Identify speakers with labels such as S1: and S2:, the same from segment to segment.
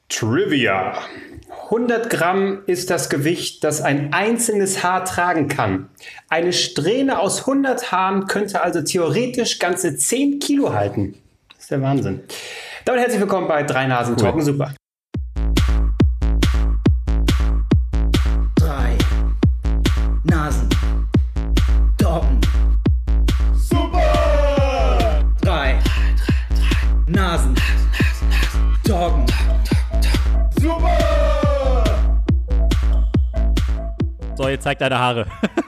S1: Trivia. 100 Gramm ist das Gewicht, das ein einzelnes Haar tragen kann. Eine Strähne aus 100 Haaren könnte also theoretisch ganze 10 Kilo halten. Das ist der Wahnsinn. Damit herzlich willkommen bei Drei Nasen Talken Super.
S2: Drei Nasen Talken Super. Drei Nasen Talken Super.
S3: So, jetzt zeig deine Haare.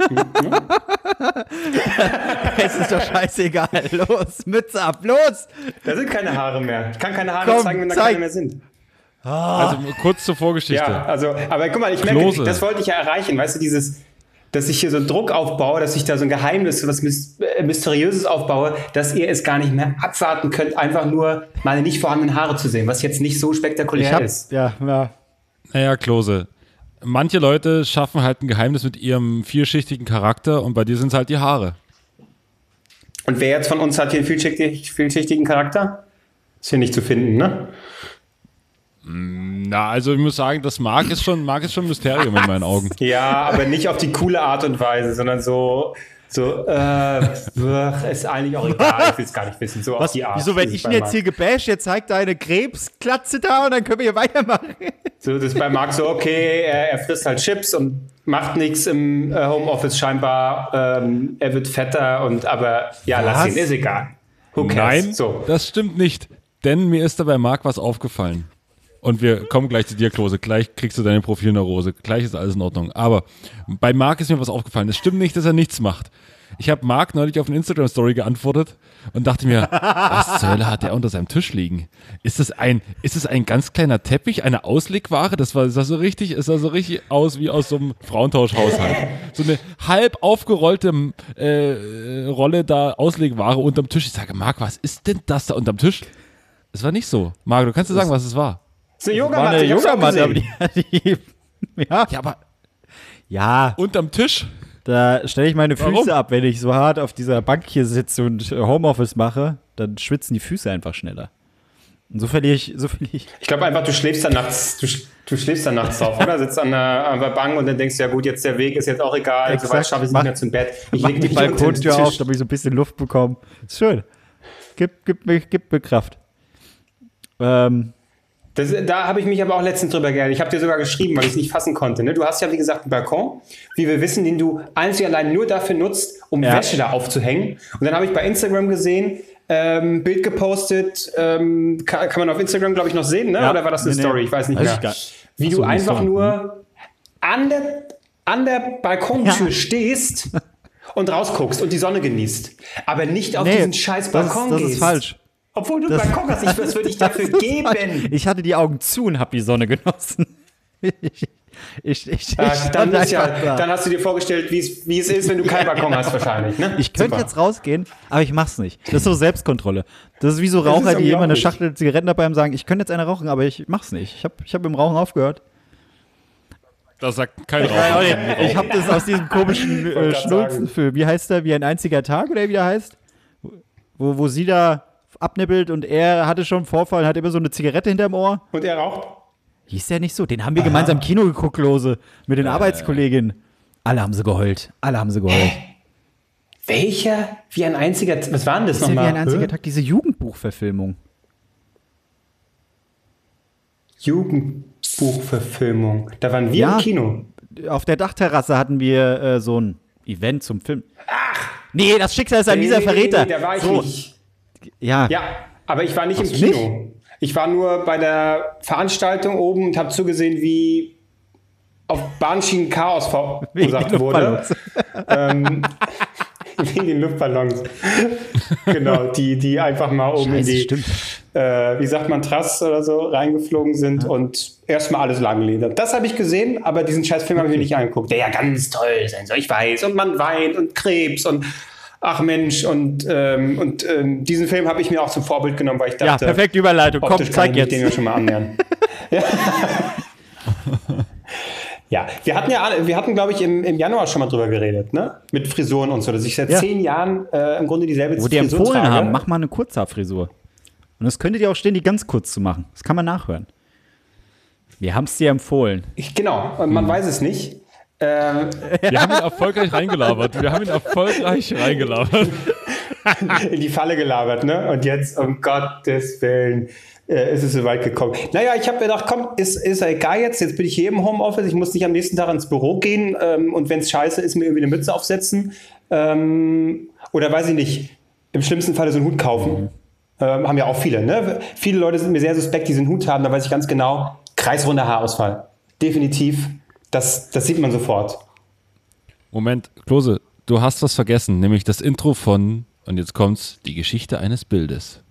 S3: Es ist doch scheißegal. Los, Mütze ab, los!
S1: Da sind keine Haare mehr. Ich kann keine Haare zeigen, wenn da keine mehr sind.
S4: Also kurz zur Vorgeschichte.
S1: Ja, aber guck mal, ich merke,
S4: Klose.
S1: das wollte ich ja erreichen. Weißt du, dass ich hier so einen Druck aufbaue, dass ich da so ein Geheimnis, was Mysteriöses aufbaue, dass ihr es gar nicht mehr abwarten könnt, einfach nur meine nicht vorhandenen Haare zu sehen, was jetzt nicht so spektakulär ist.
S3: Ja.
S4: Naja, Klose. Manche Leute schaffen halt ein Geheimnis mit ihrem vielschichtigen Charakter und bei dir sind es halt die Haare.
S1: Und wer jetzt von uns hat hier einen vielschichtigen Charakter? Ist hier nicht zu finden, ne?
S4: Na, also ich muss sagen, das Marc ist schon ein Mysterium in meinen Augen.
S1: Ja, aber nicht auf die coole Art und Weise, sondern ist eigentlich auch egal, ich will es gar nicht wissen. So auf die Art.
S3: Wieso, wenn ich ihn jetzt hier gebasht, jetzt zeigt deine Krebsklatze da und dann können wir hier weitermachen.
S1: So, das ist bei Marc so, okay, er frisst halt Chips und macht nichts im Homeoffice scheinbar. Er wird fetter aber lass ihn, ist egal. Who cares?
S4: Nein,
S1: so.
S4: das stimmt nicht, denn mir ist da bei Marc was aufgefallen. Und wir kommen gleich zu dir, Klose. Gleich kriegst du deine Profilneurose. Gleich ist alles in Ordnung. Aber bei Marc ist mir was aufgefallen. Es stimmt nicht, dass er nichts macht. Ich habe Marc neulich auf eine Instagram-Story geantwortet und dachte mir, was zur Hölle hat der unter seinem Tisch liegen? Ist das ein ganz kleiner Teppich, eine Auslegware? Es sah so richtig aus wie aus so einem Frauentauschhaushalt. So eine halb aufgerollte Rolle da Auslegware unterm Tisch. Ich sage, Marc, was ist denn das da unterm Tisch? Es war nicht so. Marc, du kannst dir sagen, was es war.
S1: Das ist eine Yogamatte.
S3: aber ja.
S4: Unterm Tisch?
S3: Da stelle ich meine Füße
S4: Warum?
S3: ab, wenn ich so hart auf dieser Bank hier sitze und Homeoffice mache, dann schwitzen die Füße einfach schneller. Und so verliere ich.
S1: Ich glaube einfach, du schläfst dann nachts drauf, oder? Sitzt an der Bank und dann denkst du, ja gut, jetzt der Weg ist jetzt auch egal, so weit schaffe ich es nicht mehr zum Bett. Ich
S3: mach
S1: leg
S3: die
S1: mich unter den
S3: Balkontür
S1: Tisch.
S3: auf, damit ich so ein bisschen Luft bekomme. Ist schön. Gib mir Kraft.
S1: Da habe ich mich aber auch letztens drüber geärgert. Ich habe dir sogar geschrieben, weil ich es nicht fassen konnte. Ne? Du hast ja, wie gesagt, einen Balkon, wie wir wissen, den du einzig allein nur dafür nutzt, um Wäsche da aufzuhängen. Und dann habe ich bei Instagram gesehen, Bild gepostet, kann man auf Instagram, glaube ich, noch sehen, ne?
S3: Ja.
S1: Oder war das eine Story? Ich weiß nicht mehr. Wie du einfach nur an der Balkontür stehst und rausguckst und die Sonne genießt. Aber nicht auf diesen scheiß Balkon
S3: das
S1: gehst.
S3: ist falsch.
S1: Obwohl du einen Balkon hast, was würde ich dafür geben?
S3: Ich hatte die Augen zu und habe die Sonne genossen.
S1: Dann hast du dir vorgestellt, wie es ist, wenn du keinen Balkon hast wahrscheinlich. Ne?
S3: Ich könnte jetzt rausgehen, aber ich mach's nicht. Das ist so Selbstkontrolle. Das ist wie so Raucher, die immer eine Schachtel Zigaretten dabei haben, sagen, ich könnte jetzt eine rauchen, aber ich mach's nicht. Ich hab im Rauchen aufgehört.
S4: Das sagt kein Raucher.
S3: Ich habe das aus diesem komischen Schnulzenfilm. Wie heißt der? Wie ein einziger Tag oder wie der heißt? Wo sie da abnippelt und er hatte schon einen Vorfall und hat immer so eine Zigarette hinterm Ohr.
S1: Und er raucht?
S3: Hieß der nicht so? Den haben wir gemeinsam im Kino geguckt, Klose, mit den Arbeitskolleginnen. Alle haben sie geheult.
S1: Welcher? Wie ein einziger... Was war denn das
S3: Das ist ja wie
S1: nochmal?
S3: ein einziger Tag, diese Jugendbuchverfilmung.
S1: Jugendbuchverfilmung. Da waren wir im Kino.
S3: Auf der Dachterrasse hatten wir so ein Event zum Film. Ach! Nee, das Schicksal ist ein mieser Verräter.
S1: Nee, da war ich
S3: so.
S1: nicht.
S3: Ja,
S1: Aber ich war nicht im Kino. Ich war nur bei der Veranstaltung oben und habe zugesehen, wie auf Bahnschienen Chaos verursacht wurde. Wegen den Luftballons. Genau, die einfach mal oben in die, wie sagt man, Trass oder so reingeflogen sind und erstmal alles langledert. Das habe ich gesehen, aber diesen scheiß Film habe ich mir nicht angeguckt, der ja ganz toll sein soll. Ich weiß, und man weint und Krebs und ach Mensch, und diesen Film habe ich mir auch zum Vorbild genommen, weil ich dachte,
S3: ja, perfekte Überleitung. Komm, zeig jetzt.
S1: Den wir schon mal annähern. Ja, wir hatten, glaube ich, im Januar schon mal drüber geredet, ne? Mit Frisuren und so, dass ich seit 10 Jahren im Grunde dieselbe
S3: Wo die
S1: Frisur
S3: empfohlen
S1: trage.
S3: haben, mach mal eine Kurzhaarfrisur. Und es könnte dir auch stehen, die ganz kurz zu machen. Das kann man nachhören. Wir haben es dir empfohlen.
S1: Genau, und man weiß es nicht.
S4: Wir haben ihn erfolgreich reingelabert.
S1: In die Falle gelabert, ne? Und jetzt, um Gottes Willen, ist es soweit gekommen. Naja, ich habe mir gedacht, komm, ist ja egal jetzt bin ich hier im Homeoffice, ich muss nicht am nächsten Tag ins Büro gehen und wenn es scheiße ist, mir irgendwie eine Mütze aufsetzen oder weiß ich nicht, im schlimmsten Fall so einen Hut kaufen. Haben ja auch viele, ne? Viele Leute sind mir sehr suspekt, die so einen Hut haben, da weiß ich ganz genau, kreisrunder Haarausfall. Definitiv, das sieht man sofort.
S4: Moment, Klose, du hast was vergessen, nämlich das Intro von, und jetzt kommt's, die Geschichte eines Bildes.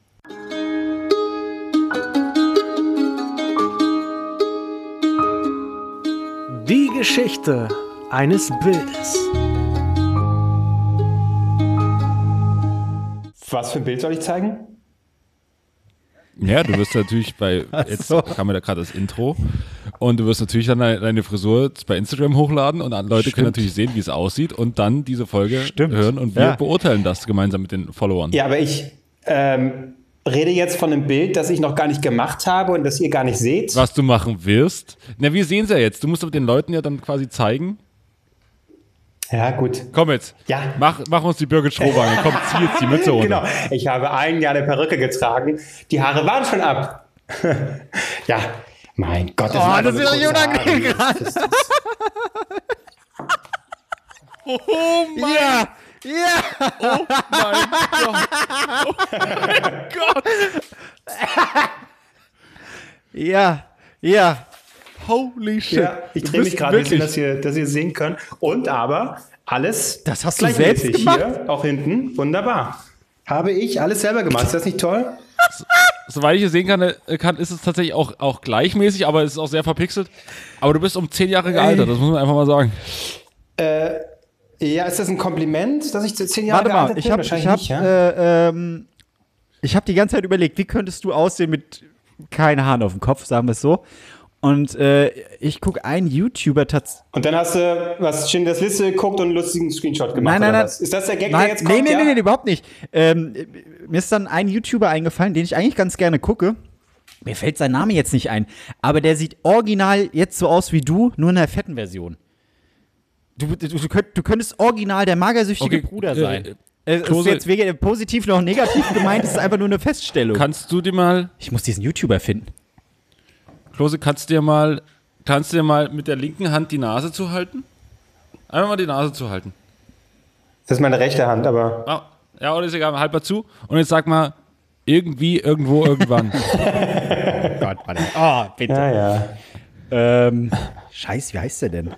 S5: Die Geschichte eines Bildes.
S1: Was für ein Bild soll ich zeigen?
S4: Ja, du wirst natürlich jetzt kam mir da gerade das Intro und du wirst natürlich dann deine Frisur bei Instagram hochladen und Leute können natürlich sehen, wie es aussieht und dann diese Folge hören und wir beurteilen das gemeinsam mit den Followern.
S1: Ja, aber ich rede jetzt von einem Bild, das ich noch gar nicht gemacht habe und das ihr gar nicht seht.
S4: Was du machen wirst? Na, wir sehen es ja jetzt. Du musst aber den Leuten ja dann quasi zeigen.
S1: Ja, gut.
S4: Komm jetzt.
S1: Ja.
S4: Mach uns die Birgit Schrowange. Komm, zieh jetzt die Mütze runter.
S1: Genau. Ich habe ein Jahr eine Perücke getragen. Die Haare waren schon ab. Ja, mein Gott.
S3: Das ist doch unangenehm gerade.
S4: Oh mein
S3: Ja.
S4: Oh mein Gott. Oh mein Gott.
S3: Ja.
S4: Holy shit.
S1: Ja, ich drehe mich gerade ein bisschen, dass ihr sehen könnt. Und aber alles
S3: Das hast du selbst gemacht?
S1: hier, auch hinten. Wunderbar. Habe ich alles selber gemacht. Ist das nicht toll?
S4: Soweit ich es sehen kann, ist es tatsächlich auch gleichmäßig, aber es ist auch sehr verpixelt. Aber du bist um 10 Jahre gealtert, das muss man einfach mal sagen.
S1: Ja, ist das ein Kompliment, dass ich 10 Jahre gealtert bin?
S3: Ich habe die ganze Zeit überlegt, wie könntest du aussehen mit keinen Haaren auf dem Kopf, sagen wir es so. Und ich gucke einen YouTuber tatsächlich.
S1: Und dann hast du Schindlers Liste geguckt und einen lustigen Screenshot gemacht.
S3: Nein.
S1: Was? Ist das der Gag, der jetzt kommt?
S3: Nee, überhaupt nicht. Mir ist dann ein YouTuber eingefallen, den ich eigentlich ganz gerne gucke. Mir fällt sein Name jetzt nicht ein. Aber der sieht original jetzt so aus wie du, nur in der fetten Version. Du könntest original der magersüchtige Bruder sein. Es ist jetzt weder positiv noch negativ gemeint, es ist einfach nur eine Feststellung.
S4: Kannst du dir mal...
S3: Ich muss diesen YouTuber finden.
S4: Klose, kannst du dir mal mit der linken Hand die Nase zuhalten? Einfach mal die Nase zuhalten.
S1: Das ist meine rechte Hand, aber...
S4: Ah, ja, oder ist egal, halt mal zu. Und jetzt sag mal, irgendwie, irgendwo, irgendwann.
S3: Gott, Mann. Oh, bitte.
S1: Ja.
S3: Scheiße, wie heißt der denn?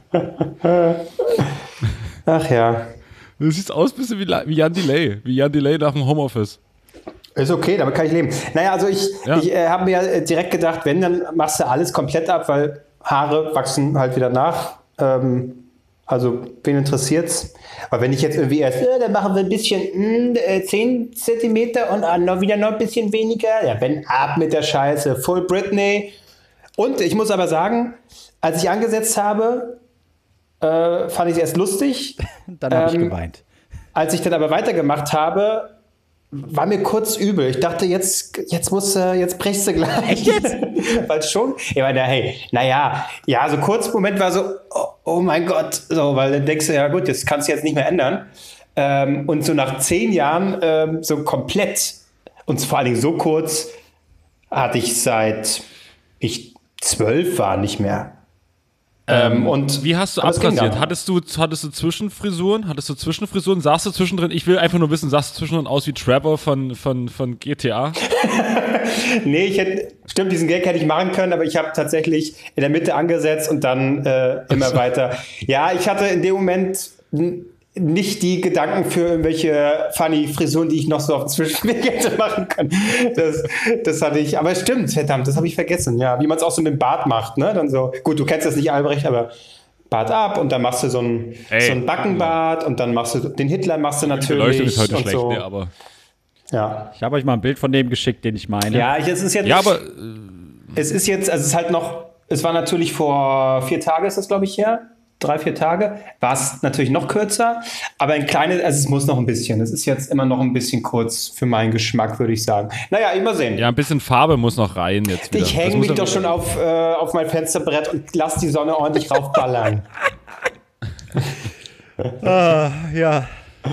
S1: Ach ja.
S4: Du siehst aus ein bisschen wie Jan Delay. Wie Jan Delay nach dem Homeoffice.
S1: Ist okay, damit kann ich leben. Naja, also ich habe mir direkt gedacht, wenn, dann machst du alles komplett ab, weil Haare wachsen halt wieder nach. Also, wen interessiert's? Aber wenn ich jetzt irgendwie erst, dann machen wir ein bisschen 10 Zentimeter und wieder noch ein bisschen weniger. Ja, wenn ab mit der Scheiße. Full Britney. Und ich muss aber sagen, als ich angesetzt habe, fand ich es erst lustig.
S3: Dann habe ich geweint.
S1: Als ich dann aber weitergemacht habe, war mir kurz übel. Ich dachte, jetzt brichst du gleich.
S3: Echt jetzt?
S1: Weil schon, ich meine, so kurz Moment war so, oh mein Gott, so, weil dann denkst du, ja gut, das kannst du jetzt nicht mehr ändern. Und so nach 10 Jahren so komplett und vor allen Dingen so kurz hatte ich seit ich 12 war nicht mehr. Und
S4: wie hast du abrasiert? Hattest du Zwischenfrisuren? Sahst du zwischendrin? Ich will einfach nur wissen, sahst du zwischendrin aus wie Trevor von GTA?
S1: Nee, diesen Gag hätte ich machen können, aber ich habe tatsächlich in der Mitte angesetzt und dann immer weiter. Ja, ich hatte in dem Moment nicht die Gedanken für irgendwelche funny Frisuren, die ich noch so auf Zwischenweg hätte machen können. Das hatte ich, aber es stimmt, verdammt, das habe ich vergessen. Ja, wie man es auch so mit dem Bart macht, ne? Dann so, gut, du kennst das nicht, Albrecht, aber Bart ab und dann machst du so ein Backenbart und dann machst du den Hitler machst du natürlich. Die Beleuchtung
S4: ist heute
S1: und
S4: schlecht,
S1: so.
S4: Ne, aber
S1: ja.
S3: Ich habe euch mal ein Bild von dem geschickt, den ich meine.
S1: Ja, es ist jetzt, es war natürlich vor 4 Tagen ist das, glaube ich, her. 3-4 Tage. War es natürlich noch kürzer, aber ein kleines, also es muss noch ein bisschen. Es ist jetzt immer noch ein bisschen kurz für meinen Geschmack, würde ich sagen. Naja, immer sehen.
S4: Ja, ein bisschen Farbe muss noch rein jetzt wieder.
S1: Ich hänge mich doch schon auf mein Fensterbrett und lass die Sonne ordentlich raufballern.
S3: Ja.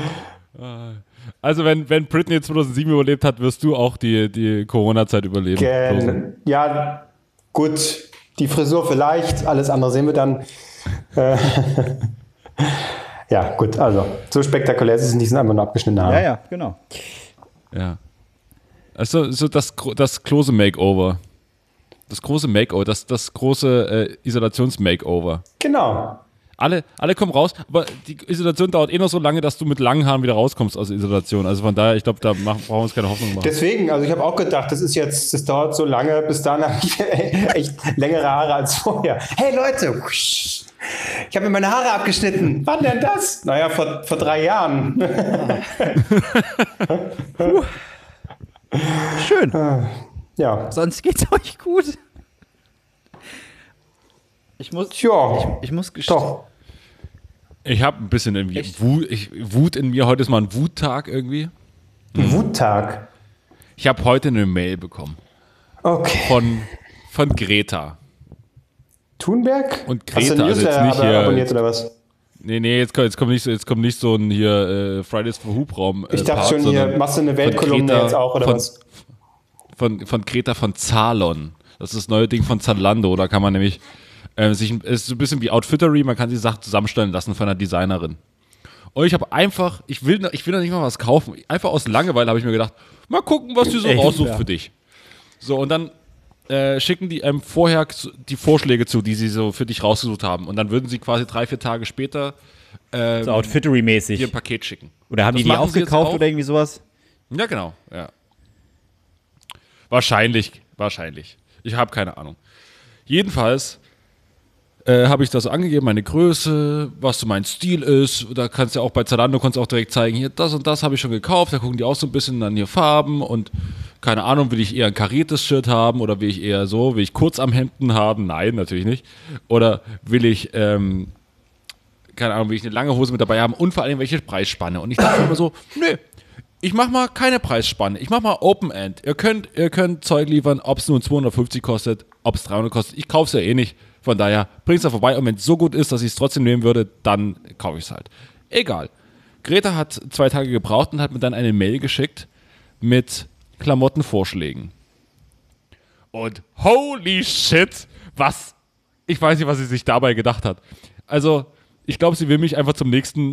S4: Also wenn Britney 2007 überlebt hat, wirst du auch die Corona-Zeit überleben.
S1: Ja, gut. Die Frisur vielleicht, alles andere sehen wir dann. Ja, gut, also so spektakulär ist es nicht, sind einfach nur abgeschnittene Haare.
S3: Ja, genau.
S4: Ja. Also so das Klose-Makeover. Das große Makeover, das große Isolations-Makeover.
S1: Genau.
S4: Alle kommen raus, aber die Isolation dauert noch so lange, dass du mit langen Haaren wieder rauskommst aus der Isolation. Also von daher, ich glaube, da brauchen wir uns keine Hoffnung machen.
S1: Deswegen, also ich habe auch gedacht, das dauert so lange, bis dann habe ich echt längere Haare als vorher. Hey Leute, ich habe mir meine Haare abgeschnitten. Wann denn das? Naja, vor 3 Jahren.
S3: Schön.
S1: Ja.
S3: Sonst geht's euch gut. Ich muss
S1: Doch.
S4: Ich habe ein bisschen irgendwie Wut in mir. Heute ist mal ein Wuttag irgendwie.
S1: Ein Wuttag?
S4: Ich habe heute eine Mail bekommen.
S1: Okay.
S4: Von Greta.
S1: Thunberg?
S4: Und Greta,
S1: hast du
S4: also jetzt nicht hier.
S1: Abonniert oder was?
S4: Nee, jetzt kommt nicht so ein hier Fridays for Hubraum.
S1: Ich dachte schon, hier machst du eine Weltkolumne jetzt auch oder was?
S4: Von Greta von Zalon. Das ist das neue Ding von Zalando. Da kann man nämlich es ist so ein bisschen wie Outfittery, man kann sich Sachen zusammenstellen lassen von einer Designerin. Und ich habe einfach, ich will noch nicht mal was kaufen, einfach aus Langeweile habe ich mir gedacht, mal gucken, was die so raussucht für dich. So, und dann schicken die einem vorher die Vorschläge zu, die sie so für dich rausgesucht haben. Und dann würden sie quasi 3-4 Tage später
S3: so Outfittery-mäßig
S4: dir ein Paket schicken.
S3: Oder haben die auch gekauft oder irgendwie sowas?
S4: Ja, genau. Ja. Wahrscheinlich. Ich habe keine Ahnung. Jedenfalls habe ich das angegeben, meine Größe, was so mein Stil ist. Da kannst du ja auch bei Zalando auch direkt zeigen, hier das und das habe ich schon gekauft. Da gucken die auch so ein bisschen an hier Farben und keine Ahnung, will ich eher ein kariertes Shirt haben oder will ich kurz am Hemden haben? Nein, natürlich nicht. Oder will ich, keine Ahnung, will ich eine lange Hose mit dabei haben und vor allem welche Preisspanne. Und ich dachte immer so, nö, ich mach mal keine Preisspanne. Ich mach mal Open End. Ihr könnt Zeug liefern, ob es nun 250 kostet, ob es 300 kostet. Ich kauf's ja eh nicht. Von daher bringt es da vorbei und wenn es so gut ist, dass ich es trotzdem nehmen würde, dann kaufe ich es halt. Egal. Greta hat 2 Tage gebraucht und hat mir dann eine Mail geschickt mit Klamottenvorschlägen. Und holy shit, ich weiß nicht, was sie sich dabei gedacht hat. Also, ich glaube, sie will mich einfach zum nächsten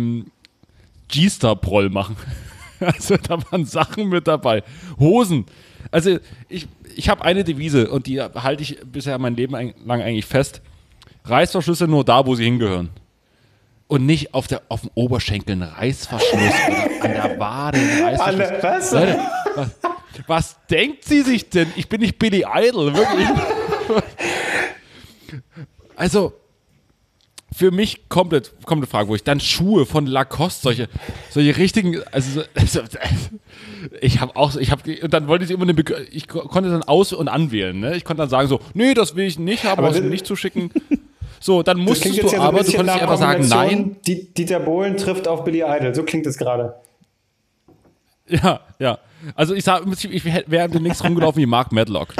S4: G-Star-Proll machen. Also, da waren Sachen mit dabei. Hosen. Also, ich habe eine Devise und die halte ich bisher mein Leben lang eigentlich fest. Reißverschlüsse nur da, wo sie hingehören. Und nicht auf dem Oberschenkel ein Reißverschluss oder an der Wade ein Reißverschluss. Leute, was denkt sie sich denn? Ich bin nicht Billy Idol, wirklich. Also, für mich komplett Frage, wo ich dann Schuhe von Lacoste, solche richtigen, und dann wollte ich immer ich konnte dann aus- und anwählen, ne? Ich konnte dann sagen so, nee, das will ich nicht haben, was mir nicht zuschicken. So, dann musstest du aber, du konntest einfach sagen, nein.
S1: Dieter Bohlen trifft auf Billy Idol, so klingt es gerade.
S4: Ja. Also ich wäre demnächst rumgelaufen wie Mark Medlock.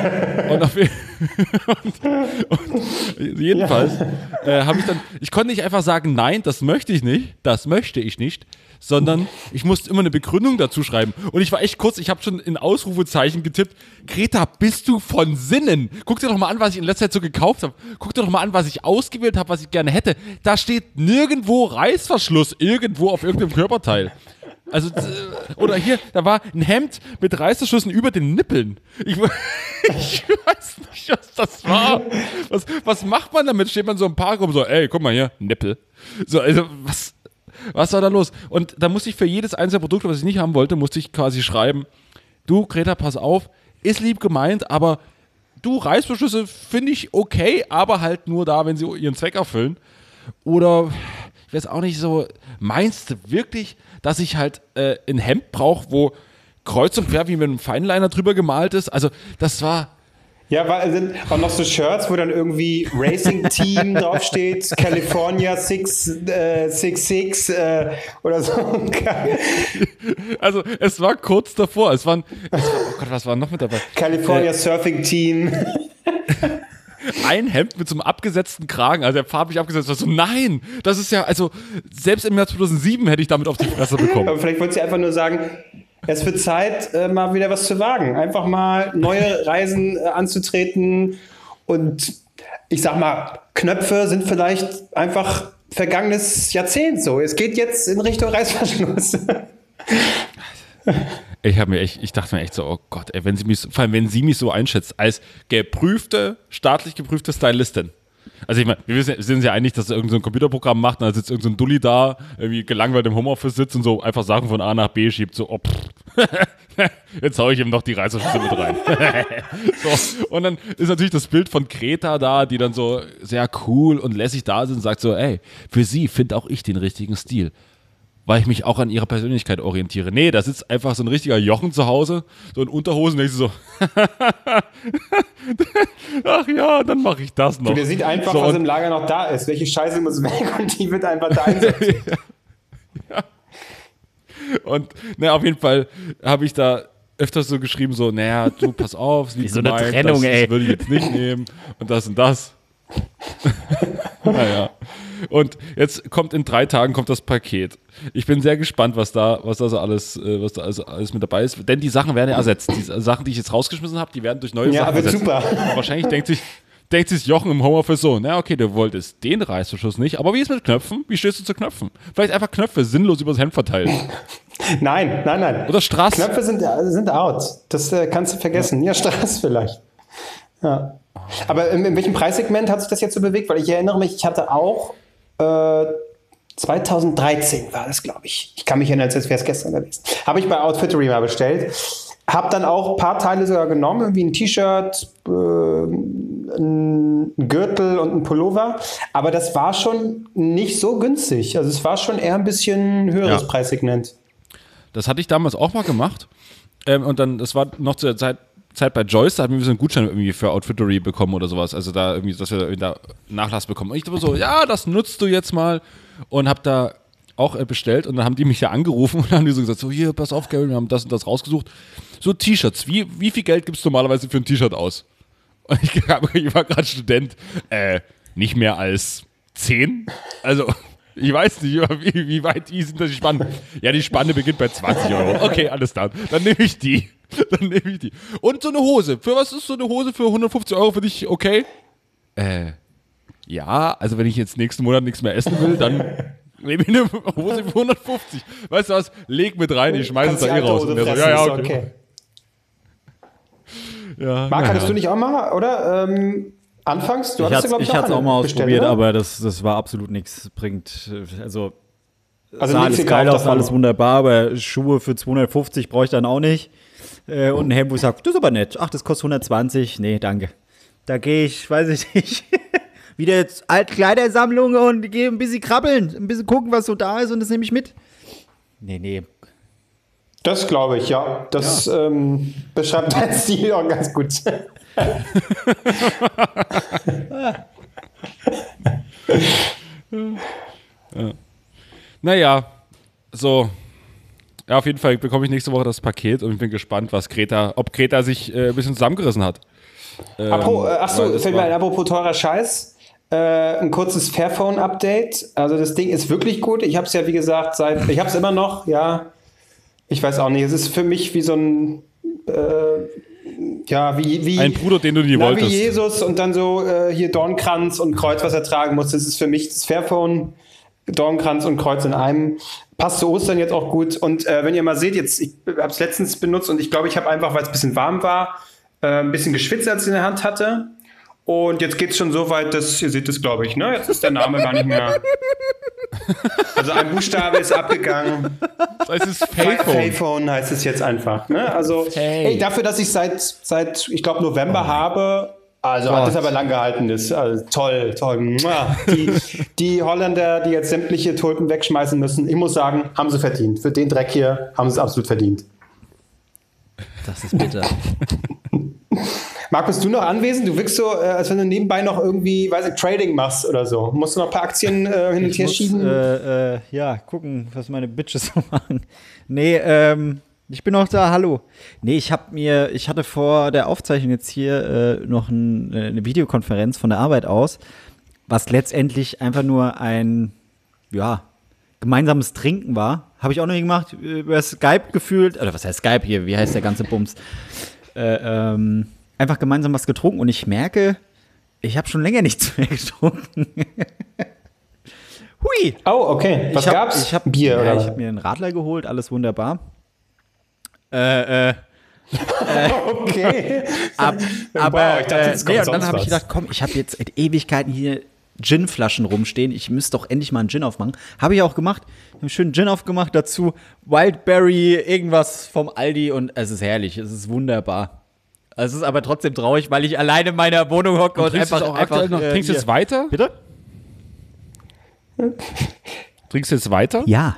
S4: Und jedenfalls habe ich dann, ich konnte nicht einfach sagen, nein, das möchte ich nicht, sondern ich musste immer eine Begründung dazu schreiben. Und ich war echt kurz, ich habe schon in Ausrufezeichen getippt, Greta, bist du von Sinnen? Guck dir doch mal an, was ich in letzter Zeit so gekauft habe. Guck dir doch mal an, was ich ausgewählt habe, was ich gerne hätte. Da steht nirgendwo Reißverschluss, irgendwo auf irgendeinem Körperteil. Also, oder hier, da war ein Hemd mit Reißverschlüssen über den Nippeln. Ich weiß nicht, was das war. Was macht man damit? Steht man so im Park rum so, ey, guck mal hier, Nippel. So, also, was war da los? Und da musste ich für jedes einzelne Produkt, was ich nicht haben wollte, musste ich quasi schreiben, du, Greta, pass auf, ist lieb gemeint, aber du, Reißverschlüsse finde ich okay, aber halt nur da, wenn sie ihren Zweck erfüllen. Oder, ich weiß auch nicht so, meinst du wirklich, dass ich halt ein Hemd brauche, wo kreuz und quer wie mit einem Feinliner drüber gemalt ist? Also das war,
S1: Ja, weil sind auch noch so Shirts, wo dann irgendwie Racing Team draufsteht, California 666 oder so.
S4: Also es war kurz davor. Oh Gott, was war noch mit dabei?
S1: California Surfing Team.
S4: Ein Hemd mit so einem abgesetzten Kragen, also der farblich abgesetzt war so, nein, das ist ja, also selbst im Jahr 2007 hätte ich damit auf die Fresse bekommen.
S1: Aber vielleicht wollte sie einfach nur sagen, es wird Zeit, mal wieder was zu wagen. Einfach mal neue Reisen anzutreten. Und ich sag mal, Knöpfe sind vielleicht einfach vergangenes Jahrzehnt so. Es geht jetzt in Richtung Reißverschluss.
S4: Ich dachte mir echt so, oh Gott, ey, vor allem wenn sie mich so einschätzt, als staatlich geprüfte Stylistin. Also ich meine, wir sind uns ja einig, dass er irgendein so Computerprogramm macht und da sitzt irgendein so Dulli da, irgendwie gelangweilt im Homeoffice sitzt und so einfach Sachen von A nach B schiebt, so, jetzt hau ich ihm noch die Reißverschlüsse mit rein. So, und dann ist natürlich das Bild von Greta da, die dann so sehr cool und lässig da sind und sagt so, ey, für sie finde auch ich den richtigen Stil, weil ich mich auch an ihrer Persönlichkeit orientiere. Nee, da sitzt einfach so ein richtiger Jochen zu Hause, so in Unterhosen, denkst du so, ach ja, dann mache ich das noch.
S1: Und der sieht einfach, so, was im Lager noch da ist. Welche Scheiße muss weg und die wird einfach da einsetzen.
S4: Ja. Und auf jeden Fall habe ich da öfters so geschrieben, so, naja, du, pass auf,
S3: wie so eine Trennung,
S4: das würde ich jetzt nicht nehmen und das und das. Naja. Und jetzt kommt in 3 Tagen das Paket. Ich bin sehr gespannt, was da so alles mit dabei ist. Denn die Sachen werden ja ersetzt. Die Sachen, die ich jetzt rausgeschmissen habe, die werden durch neue Sachen ersetzt.
S1: Ja, aber
S4: super. Wahrscheinlich denkt sich Jochen im Homeoffice so, na okay, du wolltest den Reißverschluss nicht, aber wie ist mit Knöpfen? Wie stehst du zu Knöpfen? Vielleicht einfach Knöpfe sinnlos übers Hemd verteilen.
S1: Nein.
S4: Oder Strass.
S1: Knöpfe sind out. Das kannst du vergessen. Ja, Strass vielleicht. Ja. Aber in welchem Preissegment hat sich das jetzt so bewegt? Weil ich erinnere mich, ich hatte auch 2013 war das, glaube ich. Ich kann mich erinnern, als wäre es gestern gewesen. Habe ich bei Outfittery mal bestellt. Habe dann auch ein paar Teile sogar genommen, irgendwie ein T-Shirt, ein Gürtel und ein Pullover. Aber das war schon nicht so günstig. Also es war schon eher ein bisschen höheres Preissegment.
S4: Das hatte ich damals auch mal gemacht. Und dann, das war noch zu der Zeit bei Joyce, da hatten wir so einen Gutschein irgendwie für Outfittery bekommen oder sowas. Also da irgendwie, dass wir da Nachlass bekommen. Und ich dachte so, ja, das nutzt du jetzt mal. Und habe da auch bestellt. Und dann haben die mich ja angerufen und haben die so gesagt, so hier, pass auf, Gary, wir haben das und das rausgesucht. So T-Shirts, wie viel Geld gibst du normalerweise für ein T-Shirt aus? Und ich war gerade Student, nicht mehr als 10. Also ich weiß nicht, wie weit sind das die Spannen? Ja, die Spanne beginnt bei 20 Euro. Okay, alles klar. Dann nehme ich die. Und so eine Hose. Für was ist so eine Hose für 150 Euro für dich okay? Ja, also wenn ich jetzt nächsten Monat nichts mehr essen will, dann nehme ich eine Hose für 150. Weißt du was? Leg mit rein, ich schmeiße es da raus. Und der so, ja, okay. Ja,
S1: Marc, hattest du nicht auch mal, oder? Anfangs?
S3: Ich hatte es auch mal ausprobiert, aber das war absolut nichts. Bringt, also sah alles geil aus, alles wunderbar, aber Schuhe für 250 brauche ich dann auch nicht. Und ein Hemd, wo ich sage, das ist aber nett. Ach, das kostet 120. Nee, danke. Da gehe ich, weiß ich nicht, wieder jetzt Altkleidersammlung und gehe ein bisschen krabbeln, ein bisschen gucken, was so da ist und das nehme ich mit. Nee.
S1: Das glaube ich, ja. Das beschreibt deinen Stil auch ganz gut.
S4: Ja. Naja, so. Ja, auf jeden Fall bekomme ich nächste Woche das Paket und ich bin gespannt, ob Greta sich ein bisschen zusammengerissen hat.
S1: Apropos teurer Scheiß, ein kurzes Fairphone-Update. Also das Ding ist wirklich gut. Ich habe es ja, wie gesagt, ich habe es immer noch, ja. Ich weiß auch nicht, es ist für mich wie so ein, wie
S4: ein Bruder, den du nie wolltest.
S1: Wie Jesus und dann so hier Dornkranz und Kreuz, was er tragen muss. Das ist für mich das Fairphone, Dornkranz und Kreuz in einem. Passt zu Ostern jetzt auch gut. Und wenn ihr mal seht, ich habe es letztens benutzt und ich glaube, ich habe einfach, weil es ein bisschen warm war, ein bisschen geschwitzt, als ich in der Hand hatte. Und jetzt geht es schon so weit, dass, ihr seht es, glaube ich, ne? Jetzt ist der Name gar nicht mehr. Also ein Buchstabe ist abgegangen.
S4: Das heißt, es ist
S1: Payphone heißt es jetzt einfach. Ne? Also dafür, dass ich seit ich glaube, November habe, also hat es aber lang gehalten. Also toll. Die Holländer, die jetzt sämtliche Tulpen wegschmeißen müssen, ich muss sagen, haben sie verdient. Für den Dreck hier haben sie es absolut verdient.
S3: Das ist bitter.
S1: Marc, bist du noch anwesend? Du wirkst so, als wenn du nebenbei noch irgendwie, weiß ich, Trading machst oder so. Musst du noch ein paar Aktien hin und her schieben?
S3: Gucken, was meine Bitches so machen. Nee, ich bin noch da, hallo. Nee, ich hatte vor der Aufzeichnung jetzt hier noch eine Videokonferenz von der Arbeit aus, was letztendlich einfach nur ein, gemeinsames Trinken war. Habe ich auch noch nie gemacht, über Skype gefühlt, oder was heißt Skype hier, wie heißt der ganze Bums? Einfach gemeinsam was getrunken und ich merke, ich habe schon länger nichts mehr getrunken. Hui!
S1: Oh, okay. Was gab's?
S3: Ich habe Bier, oder? Ich habe mir einen Radler geholt, alles wunderbar. Okay. Aber und dann habe ich gedacht, komm, ich habe jetzt seit Ewigkeiten hier Gin-Flaschen rumstehen. Ich müsste doch endlich mal einen Gin aufmachen. Habe ich auch gemacht. Ich habe einen schönen Gin aufgemacht. Dazu Wildberry, irgendwas vom Aldi. Und es ist herrlich. Es ist wunderbar. Es ist aber trotzdem traurig, weil ich alleine in meiner Wohnung hocke und einfach
S4: noch. Trinkst du jetzt weiter?
S3: Bitte?
S4: Trinkst du jetzt weiter?
S3: Ja.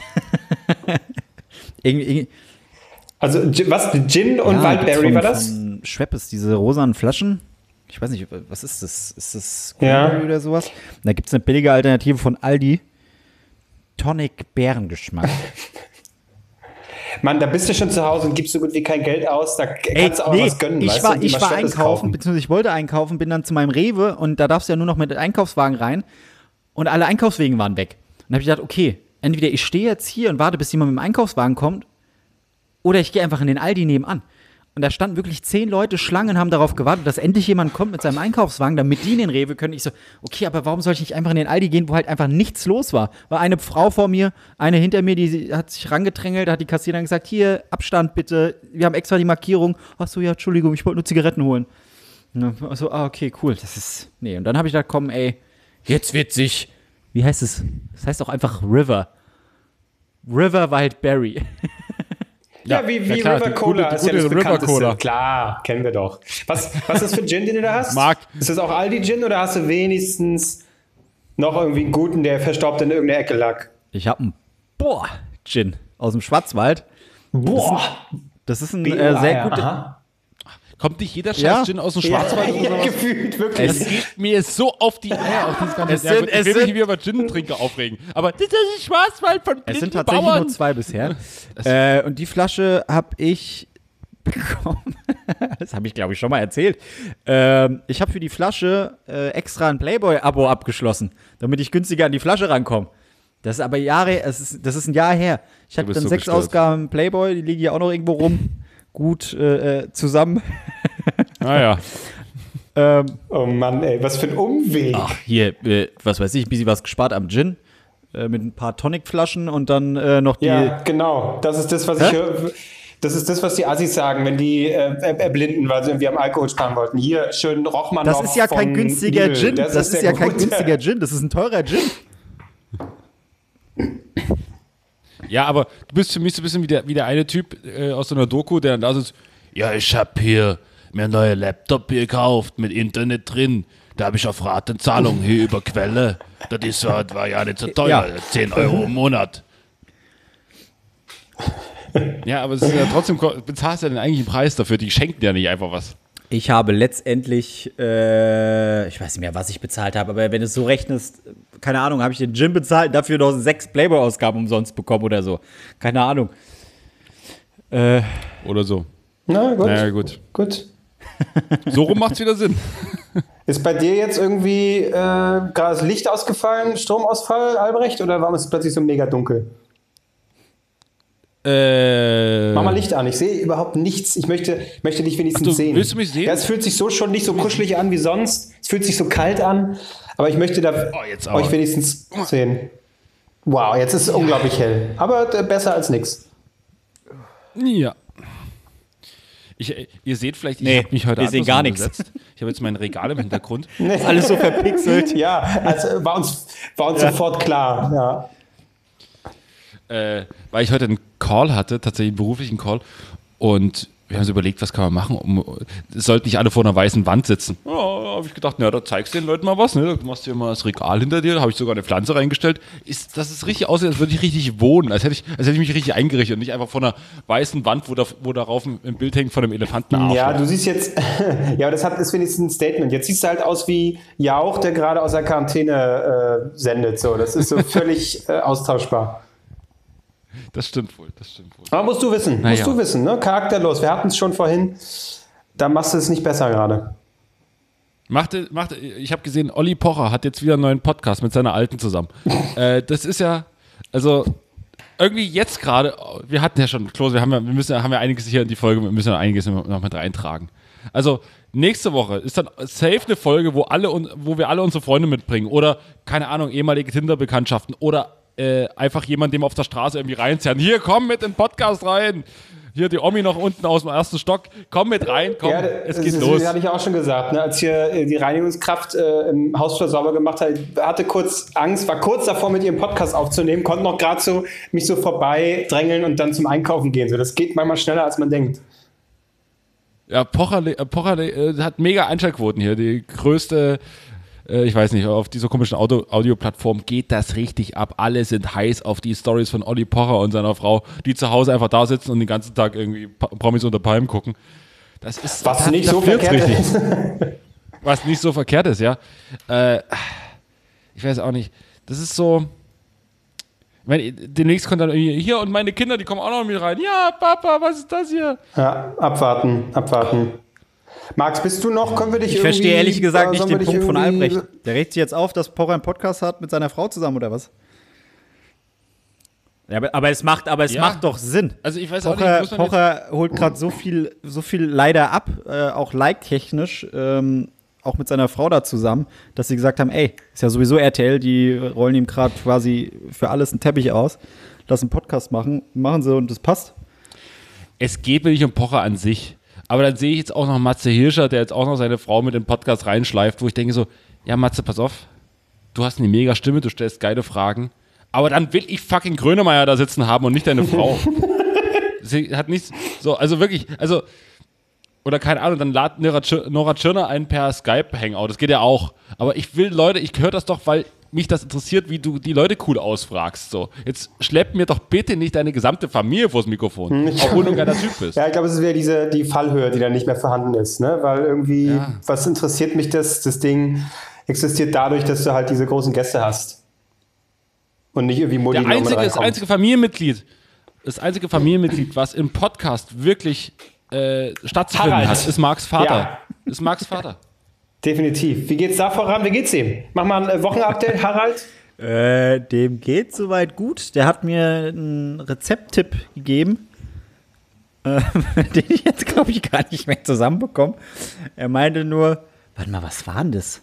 S1: Also, was? Gin und Wildberry war das?
S3: Von Schweppes, diese rosanen Flaschen. Ich weiß nicht, was ist das? Ist das Cranberry oder sowas? Da gibt es eine billige Alternative von Aldi. Tonic Bärengeschmack.
S1: Mann, da bist du schon zu Hause und gibst so gut wie kein Geld aus. Da kannst du auch was gönnen.
S3: Ich war einkaufen, beziehungsweise ich wollte einkaufen, bin dann zu meinem Rewe und da darfst du ja nur noch mit Einkaufswagen rein. Und alle Einkaufswegen waren weg. Und da habe ich gedacht, okay, entweder ich stehe jetzt hier und warte, bis jemand mit dem Einkaufswagen kommt, oder ich gehe einfach in den Aldi nebenan. Und da standen wirklich 10 Leute Schlangen, haben darauf gewartet, dass endlich jemand kommt mit seinem Einkaufswagen, damit die in den Rewe können. Ich so, okay, aber warum soll ich nicht einfach in den Aldi gehen, wo halt einfach nichts los war? War eine Frau vor mir, eine hinter mir, die hat sich rangedrängelt, da hat die Kassiererin gesagt, hier, Abstand bitte, wir haben extra die Markierung. Ach so, ja, Entschuldigung, ich wollte nur Zigaretten holen. Also, okay, cool, und dann habe ich gedacht, komm, ey, jetzt witzig. Wie heißt es? Das heißt auch einfach River Wildberry.
S1: Ja, wie klar, River Cola ist ja das bekannteste. Klar, kennen wir doch. Was ist das für ein Gin, den du da hast?
S4: Marc.
S1: Ist das auch Aldi Gin oder hast du wenigstens noch irgendwie einen guten, der verstaubt in irgendeiner Ecke lag?
S3: Ich habe einen Gin aus dem Schwarzwald. Das ist ein sehr guter.
S4: Kommt nicht jeder Scheiß Gin aus dem Schwarzwald oder sowas?
S1: Gefühlt, wirklich.
S4: Es geht mir so auf die Eier, auf dieses ganze ich will mich nicht wieder über Gin-Trinker aufregen. Aber das ist Schwarzwald von blinden
S3: Es sind tatsächlich
S4: Bauern.
S3: nur 2 bisher. Und die Flasche habe ich bekommen. Das habe ich, glaube ich, schon mal erzählt. Ich habe für die Flasche extra ein Playboy-Abo abgeschlossen, damit ich günstiger an die Flasche rankomme. Das ist aber das ist ein Jahr her. Ich hatte dann so 6 Ausgaben Playboy, die liegen hier auch noch irgendwo rum. Gut zusammen.
S1: Oh Mann, ey, was für ein Umweg.
S3: Ach, hier, was weiß ich, ein bisschen was gespart am Gin. Mit ein paar Tonic-Flaschen und dann noch die.
S1: Ja, genau. Das ist das, was ich höre. Das ist das, was die Assis sagen, wenn die erblinden, weil sie irgendwie am Alkohol sparen wollten. Hier, schön Rochmann.
S3: Das ist ja kein günstiger Gin. Das ist ja kein günstiger Gin. Das ist ein teurer Gin.
S4: Ja, aber du bist für mich so ein bisschen wie der eine Typ aus so einer Doku, der dann da sitzt. Ja, ich hab hier mir einen neuen Laptop gekauft mit Internet drin. Da habe ich auf Ratenzahlung hier über Quelle. Das war ja nicht so teuer. 10 Euro im Monat. Ja, aber es ist ja trotzdem, bezahlst du ja den eigentlichen Preis dafür. Die schenken ja nicht einfach was.
S3: Ich habe letztendlich, ich weiß nicht mehr, was ich bezahlt habe, aber wenn du es so rechnest, keine Ahnung, habe ich den Gym bezahlt, dafür noch 6 Playboy-Ausgaben umsonst bekommen oder so. Keine Ahnung.
S4: Oder so.
S1: Na gut.
S4: Naja, gut. So rum macht's wieder Sinn.
S1: Ist bei dir jetzt irgendwie gerade das Licht ausgefallen, Stromausfall, Albrecht, oder warum ist es plötzlich so mega dunkel? Mach mal Licht an, ich sehe überhaupt nichts. Ich möchte dich wenigstens sehen.
S4: Willst du mich sehen?
S1: Ja, es fühlt sich so schon nicht so kuschelig an wie sonst. Es fühlt sich so kalt an, aber ich möchte euch wenigstens sehen. Wow, jetzt ist es unglaublich hell. Aber besser als nix.
S4: Ja. Ihr seht vielleicht, ich habe mich heute
S3: wir sehen gar nichts.
S4: Ich habe jetzt mein Regal im Hintergrund.
S3: Ist alles so verpixelt.
S1: Ja, also war uns sofort klar. Ja.
S4: Weil ich heute einen Call hatte, tatsächlich einen beruflichen Call, und wir haben uns überlegt, was kann man machen, es sollten nicht alle vor einer weißen Wand sitzen. habe ich gedacht, na, da zeigst du den Leuten mal was, ne? Da machst du dir mal das Regal hinter dir, da habe ich sogar eine Pflanze reingestellt. Das ist richtig aussieht, als würde ich richtig wohnen, als hätte ich mich richtig eingerichtet und nicht einfach vor einer weißen Wand, wo darauf ein Bild hängt von einem Elefantenarsch.
S1: Ja, du siehst jetzt, ja, aber das ist wenigstens ein Statement. Jetzt siehst du halt aus wie Jauch, der gerade aus der Quarantäne sendet. So, das ist so völlig austauschbar.
S4: Das stimmt wohl.
S1: Aber musst du wissen, ne? Charakterlos. Wir hatten es schon vorhin. Da machst du es nicht besser gerade.
S4: Ich habe gesehen, Olli Pocher hat jetzt wieder einen neuen Podcast mit seiner Alten zusammen. Das ist ja, also irgendwie jetzt gerade, wir hatten ja schon, Klose, haben ja einiges hier in die Folge, wir müssen ja einiges noch mit reintragen. Also nächste Woche ist dann safe eine Folge, wo wir alle unsere Freunde mitbringen oder, keine Ahnung, ehemalige Tinder-Bekanntschaften oder einfach jemand, dem auf der Straße irgendwie reinzerren. Hier, komm mit in den Podcast rein. Hier die Omi noch unten aus dem ersten Stock. Komm mit rein, komm, es geht los. Das
S1: hatte ich auch schon gesagt. Ne? Als hier die Reinigungskraft im Hausflur sauber gemacht hat, hatte kurz Angst, war kurz davor, mit ihrem Podcast aufzunehmen, konnte noch gerade so mich so vorbei drängeln und dann zum Einkaufen gehen. So, das geht manchmal schneller, als man denkt.
S4: Ja, Pocher hat mega Einschaltquoten hier. Die größte, ich weiß nicht, auf dieser komischen Audioplattform geht das richtig ab. Alle sind heiß auf die Stories von Olli Pocher und seiner Frau, die zu Hause einfach da sitzen und den ganzen Tag irgendwie Promis unter Palmen gucken. Das ist
S1: was nicht so verkehrt ist.
S4: Was nicht so verkehrt ist, ja. Ich weiß auch nicht. Das ist so. Demnächst kommt dann irgendwie hier und meine Kinder, die kommen auch noch mit rein. Ja, Papa, was ist das hier?
S1: Ja, abwarten. Max, bist du noch? Können wir dich
S3: Ich verstehe ehrlich gesagt nicht den Punkt von Albrecht. Der regt sich jetzt auf, dass Pocher einen Podcast hat mit seiner Frau zusammen, oder was? Ja, aber es macht doch Sinn.
S4: Also ich weiß
S3: Pocher holt gerade so viel leider ab, auch like-technisch, auch mit seiner Frau da zusammen, dass sie gesagt haben, ey, ist ja sowieso RTL, die rollen ihm gerade quasi für alles einen Teppich aus, lassen einen Podcast machen sie und das passt.
S4: Es geht mir nicht um Pocher an sich. Aber dann sehe ich jetzt auch noch Matze Hirscher, der jetzt auch noch seine Frau mit in den Podcast reinschleift, wo ich denke so, ja Matze, pass auf, du hast eine mega Stimme, du stellst geile Fragen, aber dann will ich fucking Grönemeyer da sitzen haben und nicht deine Frau. Sie hat nichts, so, also wirklich, also, oder keine Ahnung, dann lad Nora Tschirner ein per Skype-Hangout, das geht ja auch. Aber ich will Leute, ich höre das doch, weil mich das interessiert, wie du die Leute cool ausfragst. So. Jetzt schlepp mir doch bitte nicht deine gesamte Familie vors Mikrofon, obwohl du ein geiler Typ bist.
S1: Ja, ich glaube, es ist wieder die Fallhöhe, die dann nicht mehr vorhanden ist. Ne? Weil irgendwie, was interessiert mich das? Das Ding existiert dadurch, dass du halt diese großen Gäste hast. Und nicht irgendwie Mutti
S4: das einzige Familienmitglied, was im Podcast wirklich stattzufinden hat, ist Marks Vater.
S1: Ja.
S4: Ist Marks Vater.
S1: Definitiv. Wie geht's da voran? Wie geht's ihm? Mach mal ein Wochenupdate, Harald.
S3: Dem geht's soweit gut. Der hat mir einen Rezepttipp gegeben, den ich jetzt, glaube ich, gar nicht mehr zusammenbekomme. Er meinte nur, warte mal, was war denn das?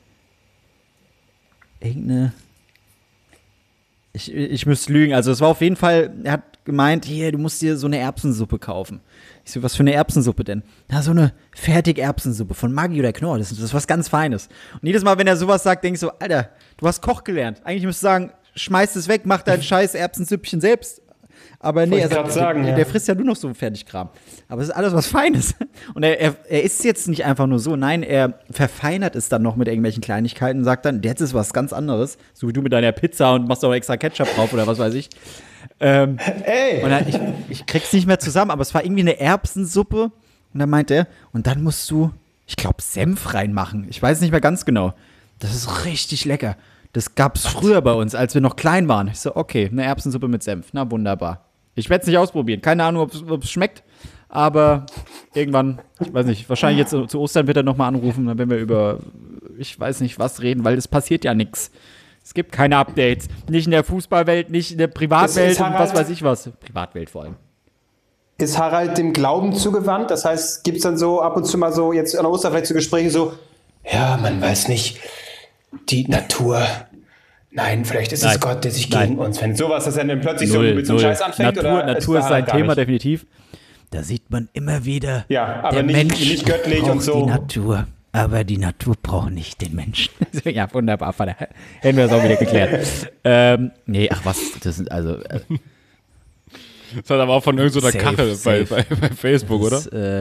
S3: Ich müsste lügen. Also es war auf jeden Fall, er hat gemeint, hier, du musst dir so eine Erbsensuppe kaufen. Ich so, was für eine Erbsensuppe denn? Na, so eine Fertig-Erbsensuppe von Maggi oder Knorr, das ist was ganz Feines. Und jedes Mal, wenn er sowas sagt, denke ich so, Alter, du hast Koch gelernt. Eigentlich müsstest du sagen, schmeiß es weg, mach dein scheiß Erbsensüppchen selbst. Aber nee, der frisst ja nur noch so Fertigkram. Aber es ist alles was Feines. Und er isst jetzt nicht einfach nur so, nein, er verfeinert es dann noch mit irgendwelchen Kleinigkeiten und sagt dann, jetzt ist was ganz anderes. So wie du mit deiner Pizza und machst auch extra Ketchup drauf oder was weiß ich.
S1: Ey!
S3: Und dann, ich krieg's nicht mehr zusammen, aber es war irgendwie eine Erbsensuppe. Und dann meinte er, und dann musst du, ich glaube, Senf reinmachen. Ich weiß nicht mehr ganz genau. Das ist richtig lecker. Das gab's früher bei uns, als wir noch klein waren. Ich so, okay, eine Erbsensuppe mit Senf. Na, wunderbar. Ich werde es nicht ausprobieren. Keine Ahnung, ob es schmeckt. Aber irgendwann, ich weiß nicht, wahrscheinlich jetzt zu Ostern wird er nochmal anrufen, dann werden wir über, ich weiß nicht was reden, weil es passiert ja nichts. Es gibt keine Updates. Nicht in der Fußballwelt, nicht in der Privatwelt und was weiß ich was. Privatwelt vor allem.
S1: Ist Harald dem Glauben zugewandt? Das heißt, gibt es dann so ab und zu mal so, jetzt an der Ostern vielleicht so Gespräche so, ja, man weiß nicht, die Natur, nein, vielleicht ist es Gott, der sich gegen uns, wenn sowas, dass er dann plötzlich so mit so einem Scheiß anfängt.
S3: Natur ist sein Thema, definitiv. Da sieht man immer wieder,
S1: ja, aber
S3: der Mensch
S1: nicht göttlich und so.
S3: Die Natur. Aber die Natur braucht nicht den Menschen. Ja, wunderbar, Vater. Hätten wir das auch wieder geklärt. Nee, ach was, das sind also.
S4: Das hat aber auch von irgendeiner Kachel bei Facebook,
S3: das,
S4: oder?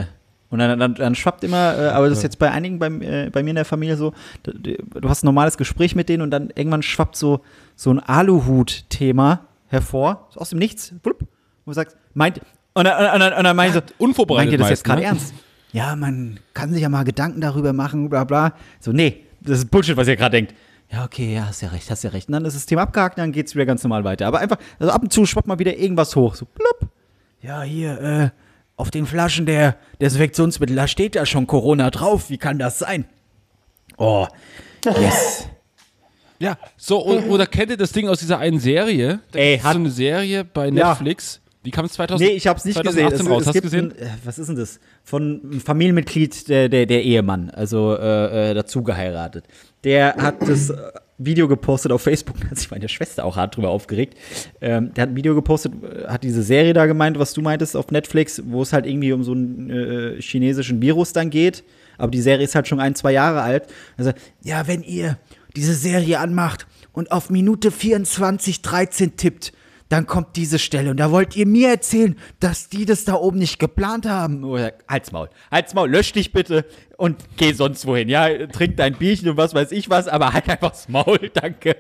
S3: Und dann schwappt immer, aber das ist jetzt bei einigen bei mir in der Familie so, du hast ein normales Gespräch mit denen und dann irgendwann schwappt so ein Aluhut-Thema hervor, so aus dem Nichts, blub, wo du sagst, und dann meint so,
S4: unvorbereitet
S3: meint ihr das jetzt gerade
S4: ne?
S3: ernst? Ja, man kann sich ja mal Gedanken darüber machen, bla bla. So, nee, das ist Bullshit, was ihr gerade denkt. Ja, okay, ja, hast ja recht. Und dann ist das Thema abgehakt, dann geht's wieder ganz normal weiter. Aber einfach, also ab und zu schwappt mal wieder irgendwas hoch, so blub. Ja, hier, auf den Flaschen der Desinfektionsmittel, da steht ja schon Corona drauf. Wie kann das sein? Oh, yes.
S4: Ja, so, oder kennt ihr das Ding aus dieser einen Serie? Da gibt's so eine Serie bei Netflix, die kam 2000.
S3: Nee, ich hab's nicht
S4: 2018
S3: gesehen.
S4: raus. Hast du gesehen?
S3: Was ist denn das? Von einem Familienmitglied, der Ehemann, also dazu geheiratet. Der hat das Video gepostet auf Facebook, da hat sich meine Schwester auch hart drüber aufgeregt. Der hat ein Video gepostet, hat diese Serie da gemeint, was du meintest auf Netflix, wo es halt irgendwie um so einen chinesischen Virus dann geht. Aber die Serie ist halt schon 1-2 Jahre alt. Also, ja, wenn ihr diese Serie anmacht und auf Minute 24:13 tippt, dann kommt diese Stelle und da wollt ihr mir erzählen, dass die das da oben nicht geplant haben. Oder, halt's Maul, lösch dich bitte und geh sonst wohin. Ja, trink dein Bierchen und was weiß ich was, aber halt einfach das Maul, danke.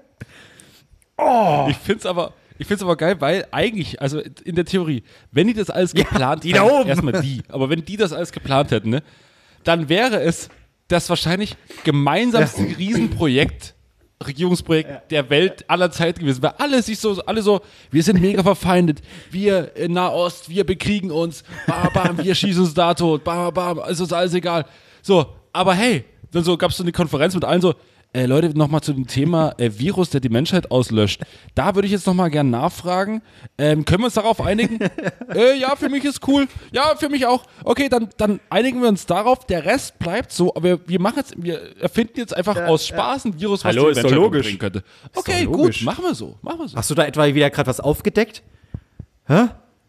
S4: Ich find's aber geil, weil eigentlich, also in der Theorie, wenn die das alles geplant
S3: hätten,
S4: erstmal aber wenn die das alles geplant hätten, ne, dann wäre es das wahrscheinlich gemeinsamste Regierungsprojekt der Welt aller Zeiten gewesen, weil alle so, wir sind mega verfeindet, wir in Nahost, wir bekriegen uns, bam, bam, wir schießen uns da tot, bam, bam, also ist alles egal. So, aber hey, dann so gab's so eine Konferenz mit allen so, Leute, nochmal zu dem Thema Virus, der die Menschheit auslöscht. Da würde ich jetzt nochmal gerne nachfragen. Können wir uns darauf einigen? Ja, für mich ist cool. Ja, für mich auch. Okay, dann einigen wir uns darauf. Der Rest bleibt so. Aber wir erfinden jetzt einfach aus Spaß ein Virus, was die Menschheit umbringen könnte. Okay, gut, machen wir so.
S3: Hast du da etwa wieder gerade was aufgedeckt? Hä?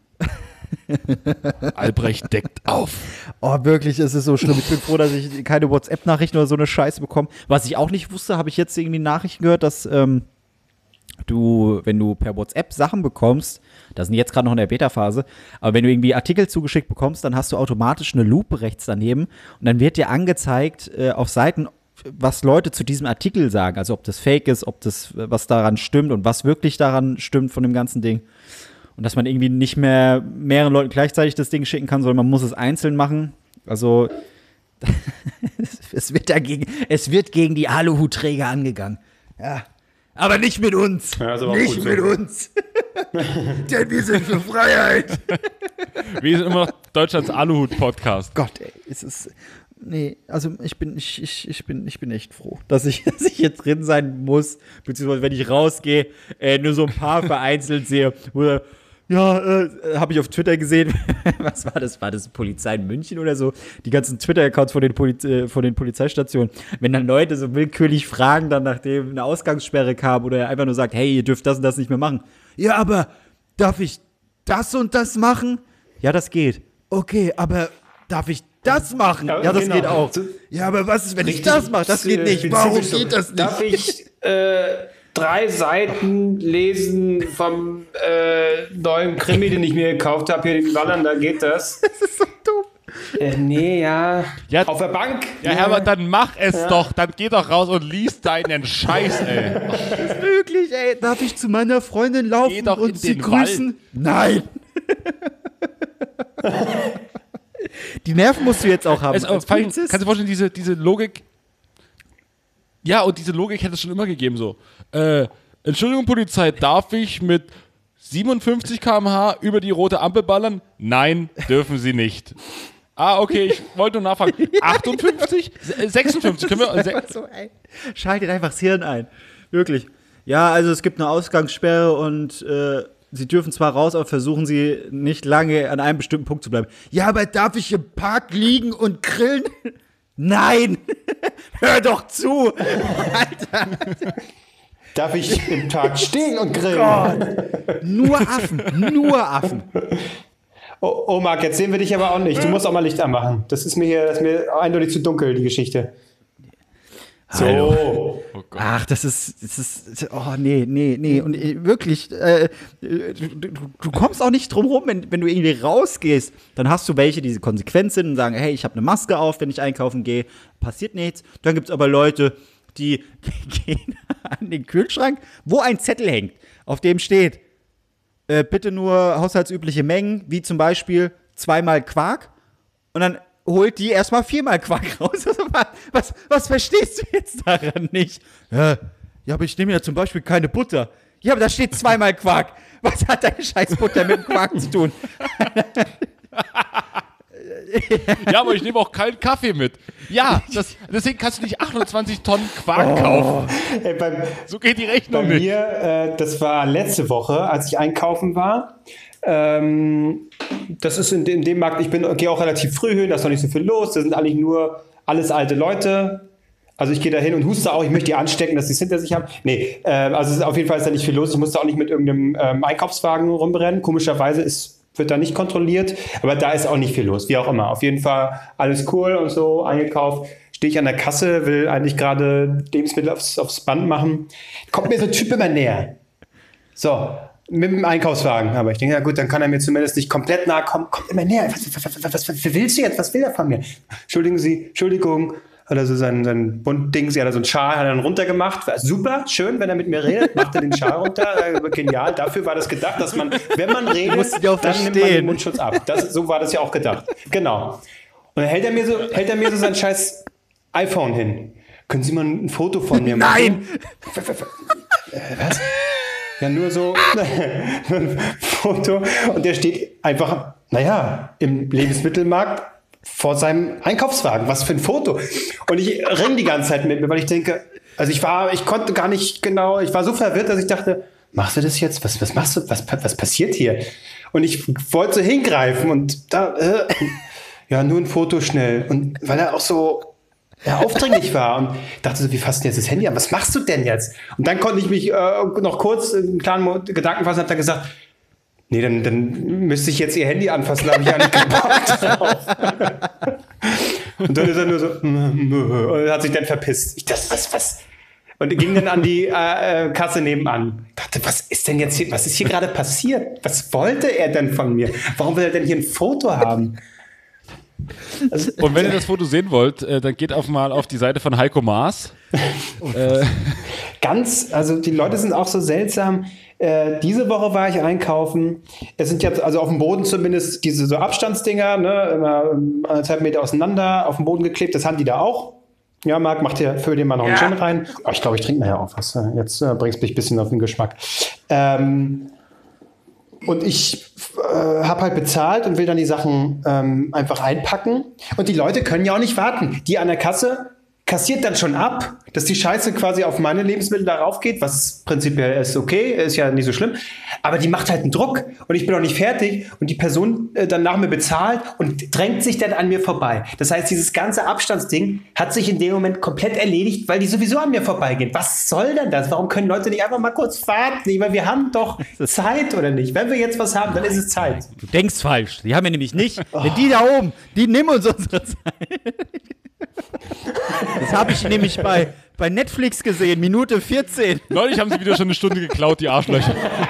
S4: Albrecht deckt auf.
S3: Oh, wirklich, es ist so schlimm. Ich bin froh, dass ich keine WhatsApp-Nachrichten oder so eine Scheiße bekomme. Was ich auch nicht wusste, habe ich jetzt irgendwie Nachrichten gehört, dass wenn du per WhatsApp Sachen bekommst, das sind jetzt gerade noch in der Beta-Phase, aber wenn du irgendwie Artikel zugeschickt bekommst, dann hast du automatisch eine Lupe rechts daneben und dann wird dir angezeigt auf Seiten, was Leute zu diesem Artikel sagen. Also ob das fake ist, ob das was daran stimmt und was wirklich daran stimmt von dem ganzen Ding. Und dass man irgendwie nicht mehr mehreren Leuten gleichzeitig das Ding schicken kann, sondern man muss es einzeln machen. Also es wird gegen die Aluhutträger angegangen. Ja. Aber nicht mit uns.
S1: Ja,
S3: nicht mit uns. Denn wir sind für Freiheit.
S4: Wir sind immer noch Deutschlands Aluhut-Podcast.
S3: Gott, ey, nee, also ich bin echt froh, dass ich hier drin sein muss, beziehungsweise wenn ich rausgehe, nur so ein paar vereinzelt sehe, oder habe ich auf Twitter gesehen, was war das? War das Polizei in München oder so? Die ganzen Twitter-Accounts von den Polizeistationen. Wenn dann Leute so willkürlich fragen, dann nachdem eine Ausgangssperre kam oder er einfach nur sagt, hey, ihr dürft das und das nicht mehr machen. Ja, aber darf ich das und das machen? Ja, das geht. Okay, aber darf ich das machen? Ja, das geht auch. Ja, aber was ist, wenn ich das mache? Das geht nicht. Warum geht das nicht?
S1: Darf ich 3 Seiten lesen vom neuen Krimi, den ich mir gekauft habe, hier den Wallander, geht das?
S3: Das ist so dumm.
S1: Nee, ja. Auf der Bank.
S4: Ja, Herbert, dann mach es doch. Dann geh doch raus und lies deinen Scheiß, ey.
S3: Das ist möglich, ey. Darf ich zu meiner Freundin laufen und sie grüßen? Wald. Nein. Die Nerven musst du jetzt auch haben.
S4: Kannst du dir vorstellen, diese Logik. Ja, und diese Logik hätte es schon immer gegeben, so. Entschuldigung, Polizei, darf ich mit 57 km/h über die rote Ampel ballern? Nein, dürfen Sie nicht. Okay, ich wollte nur nachfragen. 58? 56? Können wir.
S3: So, ey. Schaltet einfach das Hirn ein. Wirklich. Ja, also es gibt eine Ausgangssperre und Sie dürfen zwar raus, aber versuchen Sie nicht lange an einem bestimmten Punkt zu bleiben. Ja, aber darf ich im Park liegen und grillen? Nein! Hör doch zu! Alter!
S1: Darf ich im Park stehen und grillen? Gott.
S3: Nur Affen.
S1: Oh, Marc, jetzt sehen wir dich aber auch nicht. Du musst auch mal Licht anmachen. Das ist mir eindeutig zu dunkel, die Geschichte.
S3: So.
S4: Oh Gott.
S3: Ach, das ist, oh, nee. Und wirklich, du kommst auch nicht drum rum, wenn du irgendwie rausgehst, dann hast du welche, die konsequent sind und sagen, hey, ich habe eine Maske auf, wenn ich einkaufen gehe, passiert nichts. Dann gibt es aber Leute, die gehen an den Kühlschrank, wo ein Zettel hängt, auf dem steht, bitte nur haushaltsübliche Mengen, wie zum Beispiel 2-mal Quark. Und dann holt die erstmal 4-mal Quark raus. Was verstehst du jetzt daran nicht? Ja, aber ich nehme ja zum Beispiel keine Butter. Ja, aber da steht 2-mal Quark. Was hat deine scheiß Butter mit dem Quark zu tun?
S4: Ja, aber ich nehme auch keinen Kaffee mit. Ja, deswegen kannst du nicht 28 Tonnen Quark kaufen.
S1: Ey,
S4: so geht die Rechnung nicht.
S1: Bei mir, das war letzte Woche, als ich einkaufen war. Das ist in dem Markt, gehe auch relativ früh hin, da ist noch nicht so viel los. Da sind eigentlich nur alles alte Leute. Also ich gehe da hin und huste auch, ich möchte die anstecken, dass die es hinter sich haben. Nee, also auf jeden Fall ist da nicht viel los. Ich musste auch nicht mit irgendeinem Einkaufswagen rumrennen. Komischerweise wird da nicht kontrolliert, aber da ist auch nicht viel los, wie auch immer. Auf jeden Fall alles cool und so, eingekauft. Stehe ich an der Kasse, will eigentlich gerade Lebensmittel aufs Band machen. Kommt mir so ein Typ immer näher. So, mit dem Einkaufswagen. Aber ich denke, ja gut, dann kann er mir zumindest nicht komplett nahe kommen. Kommt immer näher. Was willst du jetzt? Was will er von mir? Entschuldigung. Hat er so sein Bunt-Dings, hat er so einen Schal, hat er dann runtergemacht. War super, schön, wenn er mit mir redet, macht er den Schal runter. Genial, dafür war das gedacht, dass man, wenn man redet, dann nimmt man den Mundschutz ab. So war das ja auch gedacht. Genau. Und dann hält er mir so sein scheiß iPhone hin. Können Sie mal ein Foto von mir machen?
S3: Nein!
S1: Was? Ja, nur so ein Foto. Und der steht einfach, im Lebensmittelmarkt vor seinem Einkaufswagen. Was für ein Foto. Und ich ringe die ganze Zeit mit mir, weil ich denke, also ich konnte gar nicht genau, ich war so verwirrt, dass ich dachte, machst du das jetzt? Was machst du? Was passiert hier? Und ich wollte so hingreifen und da, nur ein Foto schnell. Und weil er auch so aufdringlich war und dachte so, wie fasst du jetzt das Handy an? Was machst du denn jetzt? Und dann konnte ich mich noch kurz einen kleinen Gedanken fassen und habe dann gesagt, nee, dann müsste ich jetzt ihr Handy anfassen, da habe ich ja nicht gepackt drauf. Und dann ist er nur so, und hat sich dann verpisst. Ich dachte, was? Und ging dann an die Kasse nebenan. Ich dachte, was ist denn jetzt hier, was ist hier gerade passiert? Was wollte er denn von mir? Warum will er denn hier ein Foto haben?
S4: Also, und wenn ihr das Foto sehen wollt, dann geht mal auf die Seite von Heiko Maas.
S1: Also die Leute sind auch so seltsam. Diese Woche war ich einkaufen. Es sind jetzt, also auf dem Boden zumindest, diese so Abstandsdinger, ne, immer 1,5 Meter auseinander, auf dem Boden geklebt. Das haben die da auch. Ja, Marc, füll dir mal noch einen Gin rein. Oh, ich glaube, ich trinke nachher auch was. Jetzt bringst du mich ein bisschen auf den Geschmack. Und ich habe halt bezahlt und will dann die Sachen einfach einpacken. Und die Leute können ja auch nicht warten. Die an der Kasse kassiert dann schon ab, dass die Scheiße quasi auf meine Lebensmittel darauf geht, was prinzipiell ist okay, ist ja nicht so schlimm. Aber die macht halt einen Druck und ich bin noch nicht fertig und die Person dann nach mir bezahlt und drängt sich dann an mir vorbei. Das heißt, dieses ganze Abstandsding hat sich in dem Moment komplett erledigt, weil die sowieso an mir vorbeigehen. Was soll denn das? Warum können Leute nicht einfach mal kurz warten? Weil wir haben doch Zeit, oder nicht? Wenn wir jetzt was haben, dann ist es Zeit.
S3: Du denkst falsch. Die haben wir nämlich nicht. Denn die da oben, die nehmen uns unsere Zeit. Das habe ich nämlich bei Netflix gesehen, Minute 14.
S4: Neulich haben sie wieder schon eine Stunde geklaut, die Arschlöcher.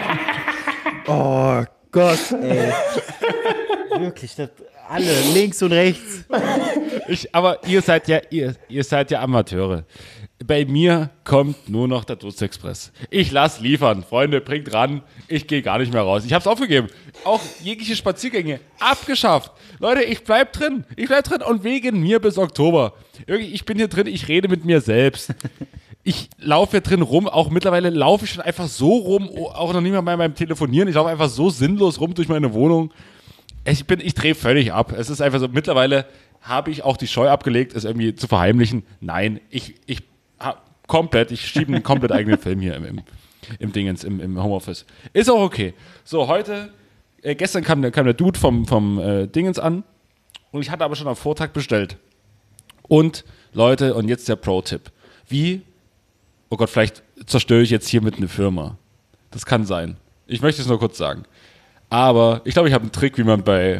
S3: Oh Gott, ey. Wirklich, alle links und rechts.
S4: Aber ihr seid ja Amateure. Bei mir kommt nur noch der Dutzexpress. Ich lass liefern. Freunde, bringt ran. Ich gehe gar nicht mehr raus. Ich hab's aufgegeben. Auch jegliche Spaziergänge abgeschafft. Leute, ich bleib drin. Und wegen mir bis Oktober. Ich bin hier drin, ich rede mit mir selbst. Ich laufe hier drin rum. Auch mittlerweile laufe ich schon einfach so rum, auch noch nicht mal beim Telefonieren. Ich laufe einfach so sinnlos rum durch meine Wohnung. Ich drehe völlig ab. Es ist einfach so, mittlerweile habe ich auch die Scheu abgelegt, es irgendwie zu verheimlichen. Nein, ich schiebe einen komplett eigenen Film hier im Dingens, im Homeoffice. Ist auch okay. So, gestern kam der Dude vom Dingens an und ich hatte aber schon am Vortag bestellt. Und, Leute, und jetzt der Pro-Tipp. Oh Gott, vielleicht zerstöre ich jetzt hiermit eine Firma. Das kann sein. Ich möchte es nur kurz sagen. Aber ich glaube, ich habe einen Trick, wie man bei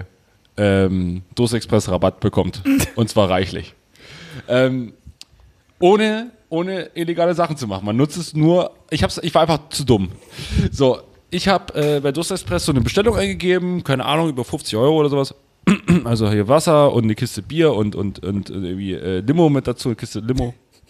S4: Dutzexpress Rabatt bekommt. Und zwar reichlich. Ohne ohne illegale Sachen zu machen. Man nutzt es nur, ich war einfach zu dumm. So, ich habe bei Durst Express so eine Bestellung eingegeben, keine Ahnung, über 50 € oder sowas. Also hier Wasser und eine Kiste Bier und irgendwie Limo mit dazu, eine Kiste Limo.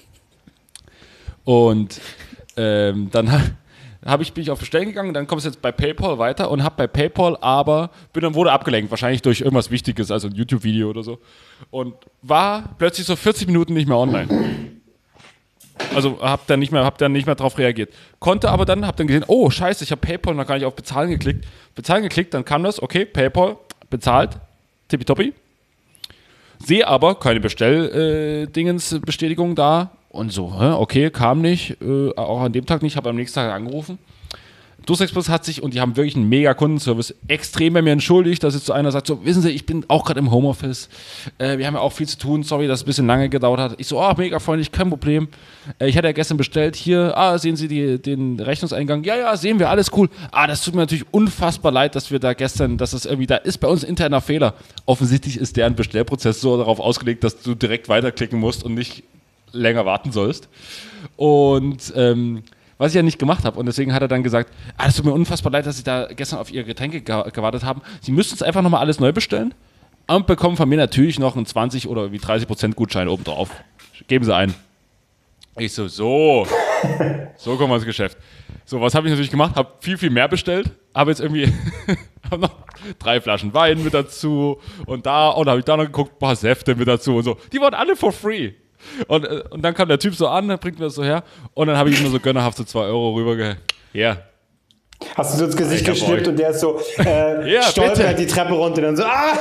S4: Und dann bin ich auf Bestellen gegangen, dann kommt es jetzt bei PayPal weiter und habe bei PayPal wurde abgelenkt, wahrscheinlich durch irgendwas Wichtiges, also ein YouTube-Video oder so. Und war plötzlich so 40 Minuten nicht mehr online. Also hab dann nicht mehr drauf reagiert. Konnte aber dann, hab dann gesehen, oh scheiße, ich habe PayPal noch gar nicht auf Bezahlen geklickt. Bezahlen geklickt, dann kam das, okay, PayPal, bezahlt, tippitoppi. Sehe aber keine Bestellbestätigung da und so, okay, kam nicht, auch an dem Tag nicht, habe am nächsten Tag angerufen. Durst Express hat sich, und die haben wirklich einen mega Kundenservice, extrem bei mir entschuldigt, dass jetzt so einer sagt, so, wissen Sie, ich bin auch gerade im Homeoffice, wir haben ja auch viel zu tun, sorry, dass es ein bisschen lange gedauert hat. Ich so, mega freundlich, kein Problem. Ich hatte ja gestern bestellt, hier, sehen Sie den Rechnungseingang? Ja, sehen wir, alles cool. Das tut mir natürlich unfassbar leid, dass wir da gestern, dass das irgendwie, da ist bei uns ein interner Fehler. Offensichtlich ist deren Bestellprozess so darauf ausgelegt, dass du direkt weiterklicken musst und nicht länger warten sollst. Und, was ich ja nicht gemacht habe. Und deswegen hat er dann gesagt, es tut mir unfassbar leid, dass Sie da gestern auf Ihre Getränke gewartet haben. Sie müssten es einfach nochmal alles neu bestellen und bekommen von mir natürlich noch einen 20 oder wie 30% Gutschein obendrauf. Geben Sie ein. Ich so kommen wir ins Geschäft. So, was habe ich natürlich gemacht? Habe viel, viel mehr bestellt. Habe jetzt irgendwie hab noch 3 Flaschen Wein mit dazu und habe ich da noch geguckt, ein paar Säfte mit dazu und so. Die waren alle for free. Und dann kam der Typ so an, dann bringt mir das so her und dann habe ich ihm nur so gönnerhaft so 2 € rübergehört. Ja.
S1: Hast du so ins Gesicht geschnippt und der ist so stolpert die Treppe runter und dann so,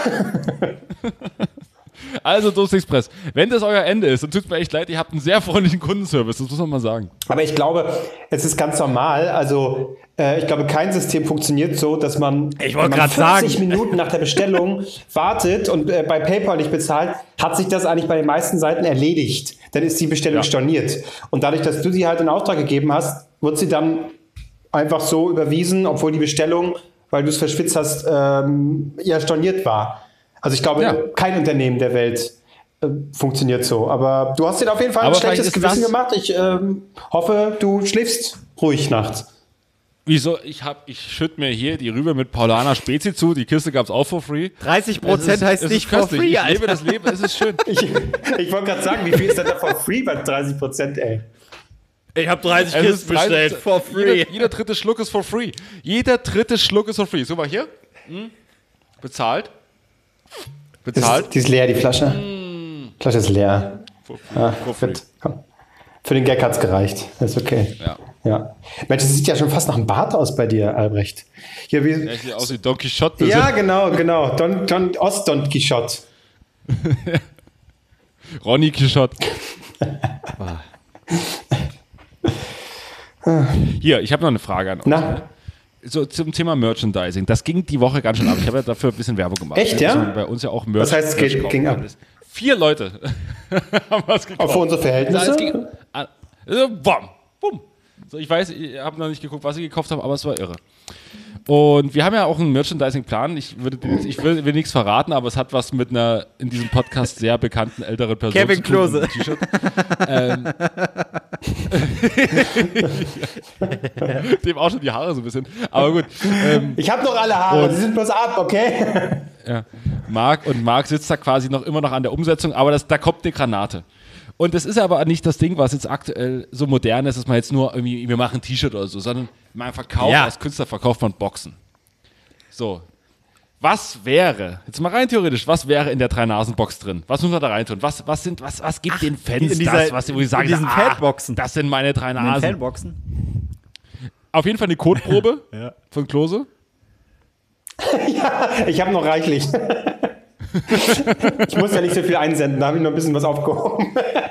S4: Also Durst Express, wenn das euer Ende ist, dann tut es mir echt leid, ihr habt einen sehr freundlichen Kundenservice, das muss man mal sagen.
S1: Aber ich glaube, es ist ganz normal, also ich glaube, kein System funktioniert so, dass man, wenn man 40 Minuten nach der Bestellung wartet und bei PayPal nicht bezahlt, hat sich das eigentlich bei den meisten Seiten erledigt. Dann ist die Bestellung storniert. Und dadurch, dass du sie halt in Auftrag gegeben hast, wird sie dann einfach so überwiesen, obwohl die Bestellung, weil du es verschwitzt hast, storniert war. Also ich glaube, kein Unternehmen der Welt funktioniert so. Aber du hast dir auf jeden Fall ein schlechtes Gewissen gemacht. Ich hoffe, du schläfst ruhig nachts.
S4: Wieso? Ich schütte mir hier die Rübe mit Paulaner Spezi zu. Die Kiste gab es auch for free.
S3: 30% heißt nicht for free,
S4: Alter. Ich lebe das Leben, es ist schön.
S1: Ich wollte gerade sagen, wie viel ist denn da for free bei 30%, ey?
S3: Ich habe 30 Kisten bestellt, for free.
S4: Jeder dritte Schluck ist for free. Jeder dritte Schluck ist for free. So, mal hier. Bezahlt.
S1: Die ist leer, die Flasche. Die Flasche ist leer. Für den Gag hat es gereicht. Das ist okay. Ja. Mensch, das sieht ja schon fast nach einem Bart aus bei dir, Albrecht.
S4: Sieht aus wie Don Quixote.
S1: Ja, genau. Ost-Don Quixote.
S4: Ronny Quixote. Hier, ich habe noch eine Frage an euch. So zum Thema Merchandising. Das ging die Woche ganz schön ab. Ich habe ja dafür ein bisschen Werbung gemacht.
S1: Echt, ja?
S4: Also bei uns ja auch
S1: Merch. Was heißt, es ging ab?
S4: 4 Leute haben was gekauft.
S1: Auch für unsere Verhältnisse?
S4: Bumm. So, ich weiß, ich habe noch nicht geguckt, was ich gekauft habe, aber es war irre. Und wir haben ja auch einen Merchandising-Plan. Ich will nichts verraten, aber es hat was mit einer in diesem Podcast sehr bekannten älteren Person
S3: Kevin Klose.
S4: T-Shirt. Dem auch schon die Haare so ein bisschen. Aber gut.
S1: Ich habe noch alle Haare, die sind bloß ab, okay?
S4: Ja. Marc sitzt da quasi immer noch an der Umsetzung, aber da kommt eine Granate. Und das ist aber nicht das Ding, was jetzt aktuell so modern ist, dass man jetzt nur irgendwie, wir machen ein T-Shirt oder so, sondern man verkauft, als Künstler verkauft man Boxen. So. Was wäre, jetzt mal rein theoretisch, was wäre in der 3-Nasen-Box drin? Was muss man da reintun? Was gibt den Fans wo sie sagen,
S3: Fanboxen.
S4: Das sind meine 3 Nasen.
S3: Fanboxen?
S4: Auf jeden Fall eine Codeprobe von Klose.
S1: Ja, ich habe noch reichlich. Ich muss ja nicht so viel einsenden, da habe ich noch ein bisschen was aufgehoben.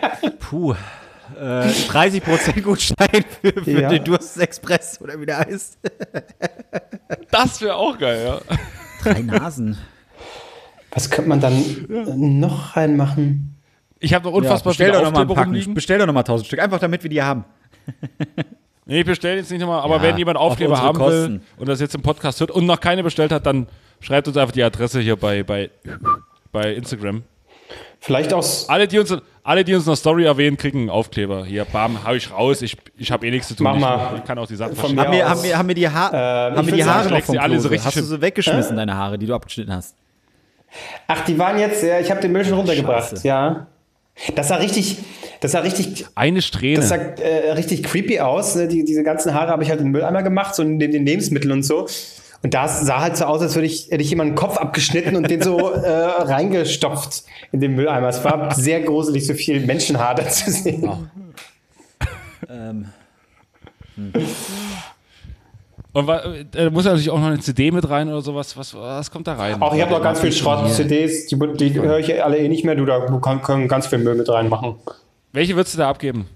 S3: 30% Gutschein für den Durst Express oder wie der heißt.
S4: Das wäre auch geil, ja.
S3: 3 Nasen.
S1: Was könnte man dann noch reinmachen?
S4: Ich habe noch unfassbar viele Aufkleber rumliegen.
S3: Bestell doch noch mal 1000 Stück, einfach damit wir die haben.
S4: Nee, ich bestelle jetzt nicht nochmal, aber wenn jemand Aufkleber haben will und das jetzt im Podcast hört und noch keine bestellt hat, dann schreibt uns einfach die Adresse hier bei Instagram.
S1: Vielleicht auch.
S4: Alle, die uns Alle, die uns eine Story erwähnen, kriegen einen Aufkleber. Hier, bam, hau ich raus. Ich habe nichts zu tun.
S1: Mach mal.
S4: Ich kann auch die Sachen
S1: Von
S4: verschieben.
S3: Haben wir die Haare noch vom
S4: alle so
S3: Klose?
S4: richtig
S3: Hast du so weggeschmissen, deine Haare, die du abgeschnitten hast?
S1: Ach, die waren jetzt, ich habe den Müll schon runtergebracht,
S3: Scheiße.
S1: ja. Das sah richtig
S4: eine Strähne.
S1: Das sah richtig creepy aus. Ne? Diese ganzen Haare habe ich halt in den Mülleimer gemacht, so neben den Lebensmitteln und so. Und das sah halt so aus, als hätte ich jemanden den Kopf abgeschnitten und den so reingestopft in den Mülleimer. Es war sehr gruselig, so viel Menschenhaar da zu sehen.
S3: Oh.
S4: Und da muss ja natürlich auch noch eine CD mit rein oder sowas. Was kommt da rein?
S1: Auch ich habe noch ganz viel Schrott-CDs, die höre ich alle eh nicht mehr. Du kannst ganz viel Müll mit reinmachen.
S4: Welche würdest du da abgeben?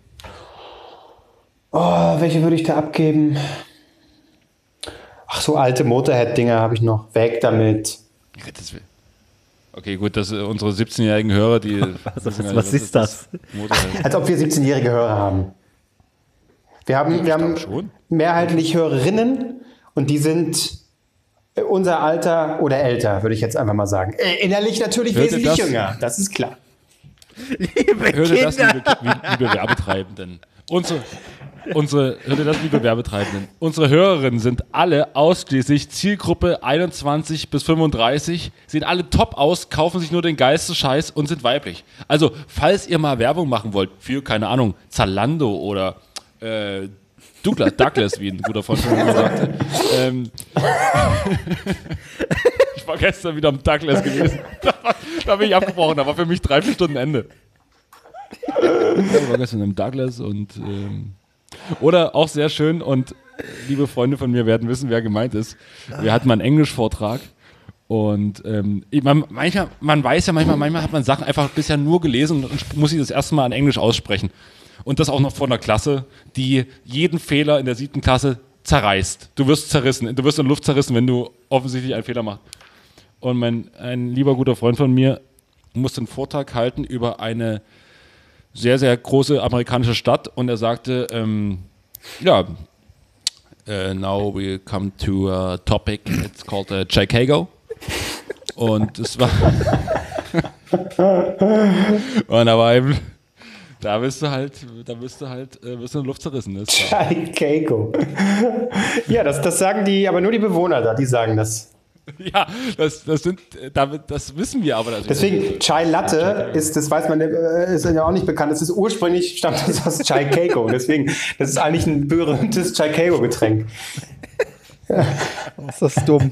S1: Oh, welche würde ich da abgeben? Ach, so alte Motorhead-Dinger habe ich noch. Weg damit.
S4: Okay, gut, dass unsere 17-jährigen Hörer, die...
S3: Was ist das?
S1: Als ob wir 17-jährige Hörer haben. Wir haben
S4: schon.
S1: mehrheitlich Hörerinnen und die sind unser Alter oder älter, würde ich jetzt einfach mal sagen. Innerlich natürlich wesentlich jünger, das ist klar.
S4: Hört ihr das, liebe Werbetreibenden? Hört ihr das, liebe Werbetreibenden? Unsere Hörerinnen sind alle ausschließlich Zielgruppe 21 bis 35, sehen alle top aus, kaufen sich nur den geilsten Scheiß und sind weiblich. Also, falls ihr mal Werbung machen wollt für, keine Ahnung, Zalando oder Douglas, wie ein guter Freund von mir sagte. Ich war gestern wieder am Douglas gewesen. Da bin ich abgebrochen, da war für mich 3-4 Stunden Ende. Ich war gestern am Douglas und oder auch sehr schön und liebe Freunde von mir werden wissen, wer gemeint ist. Wir hatten mal einen Englischvortrag und man weiß ja manchmal hat man Sachen einfach bisher nur gelesen und muss sie das erste Mal in Englisch aussprechen. Und das auch noch vor einer Klasse, die jeden Fehler in der 7. Klasse zerreißt. Du wirst zerrissen, du wirst in Luft zerrissen, wenn du offensichtlich einen Fehler machst. Und ein lieber guter Freund von mir musste einen Vortrag halten über eine sehr, sehr große amerikanische Stadt und er sagte, now we come to a topic, it's called Chicago. Und es war und da war eben Da wirst du in Luft zerrissen.
S1: Chicago. Ja, das sagen aber nur die Bewohner da, die sagen das.
S4: Ja, das wissen wir aber.
S1: Deswegen, Chai Latte das weiß man, ist ja auch nicht bekannt. Das ist ursprünglich, stammt das aus Chicago. Deswegen, das ist eigentlich ein berühmtes Chicago-Getränk.
S3: Was ist das dumm.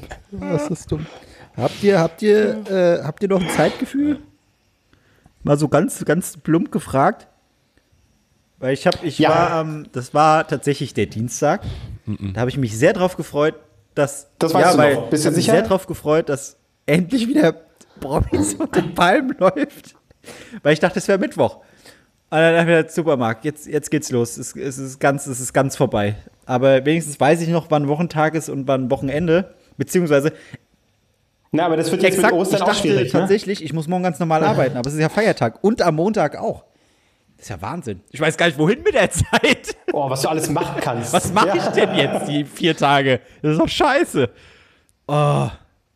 S3: Habt ihr noch ein Zeitgefühl? Mal so ganz, ganz plump gefragt. Weil das war tatsächlich der Dienstag. Da habe ich mich sehr drauf gefreut, dass.
S1: Das weißt du noch. Bist du sicher?
S3: Sehr drauf gefreut, dass endlich wieder Promis und den Palmen läuft. Weil ich dachte, es wäre Mittwoch. Und dann dachte ich mir, Supermarkt, jetzt geht's los. Es ist ganz vorbei. Aber wenigstens weiß ich noch, wann Wochentag ist und wann Wochenende. Beziehungsweise.
S1: Na, aber das wird jetzt mit Ostern auch schwierig.
S3: Tatsächlich, ich muss morgen ganz normal arbeiten, aber es ist ja Feiertag. Und am Montag auch. Das ist ja Wahnsinn. Ich weiß gar nicht, wohin mit der Zeit.
S1: Oh, was du alles machen kannst.
S3: Was mache ich denn jetzt die 4 Tage? Das ist doch scheiße. Oh.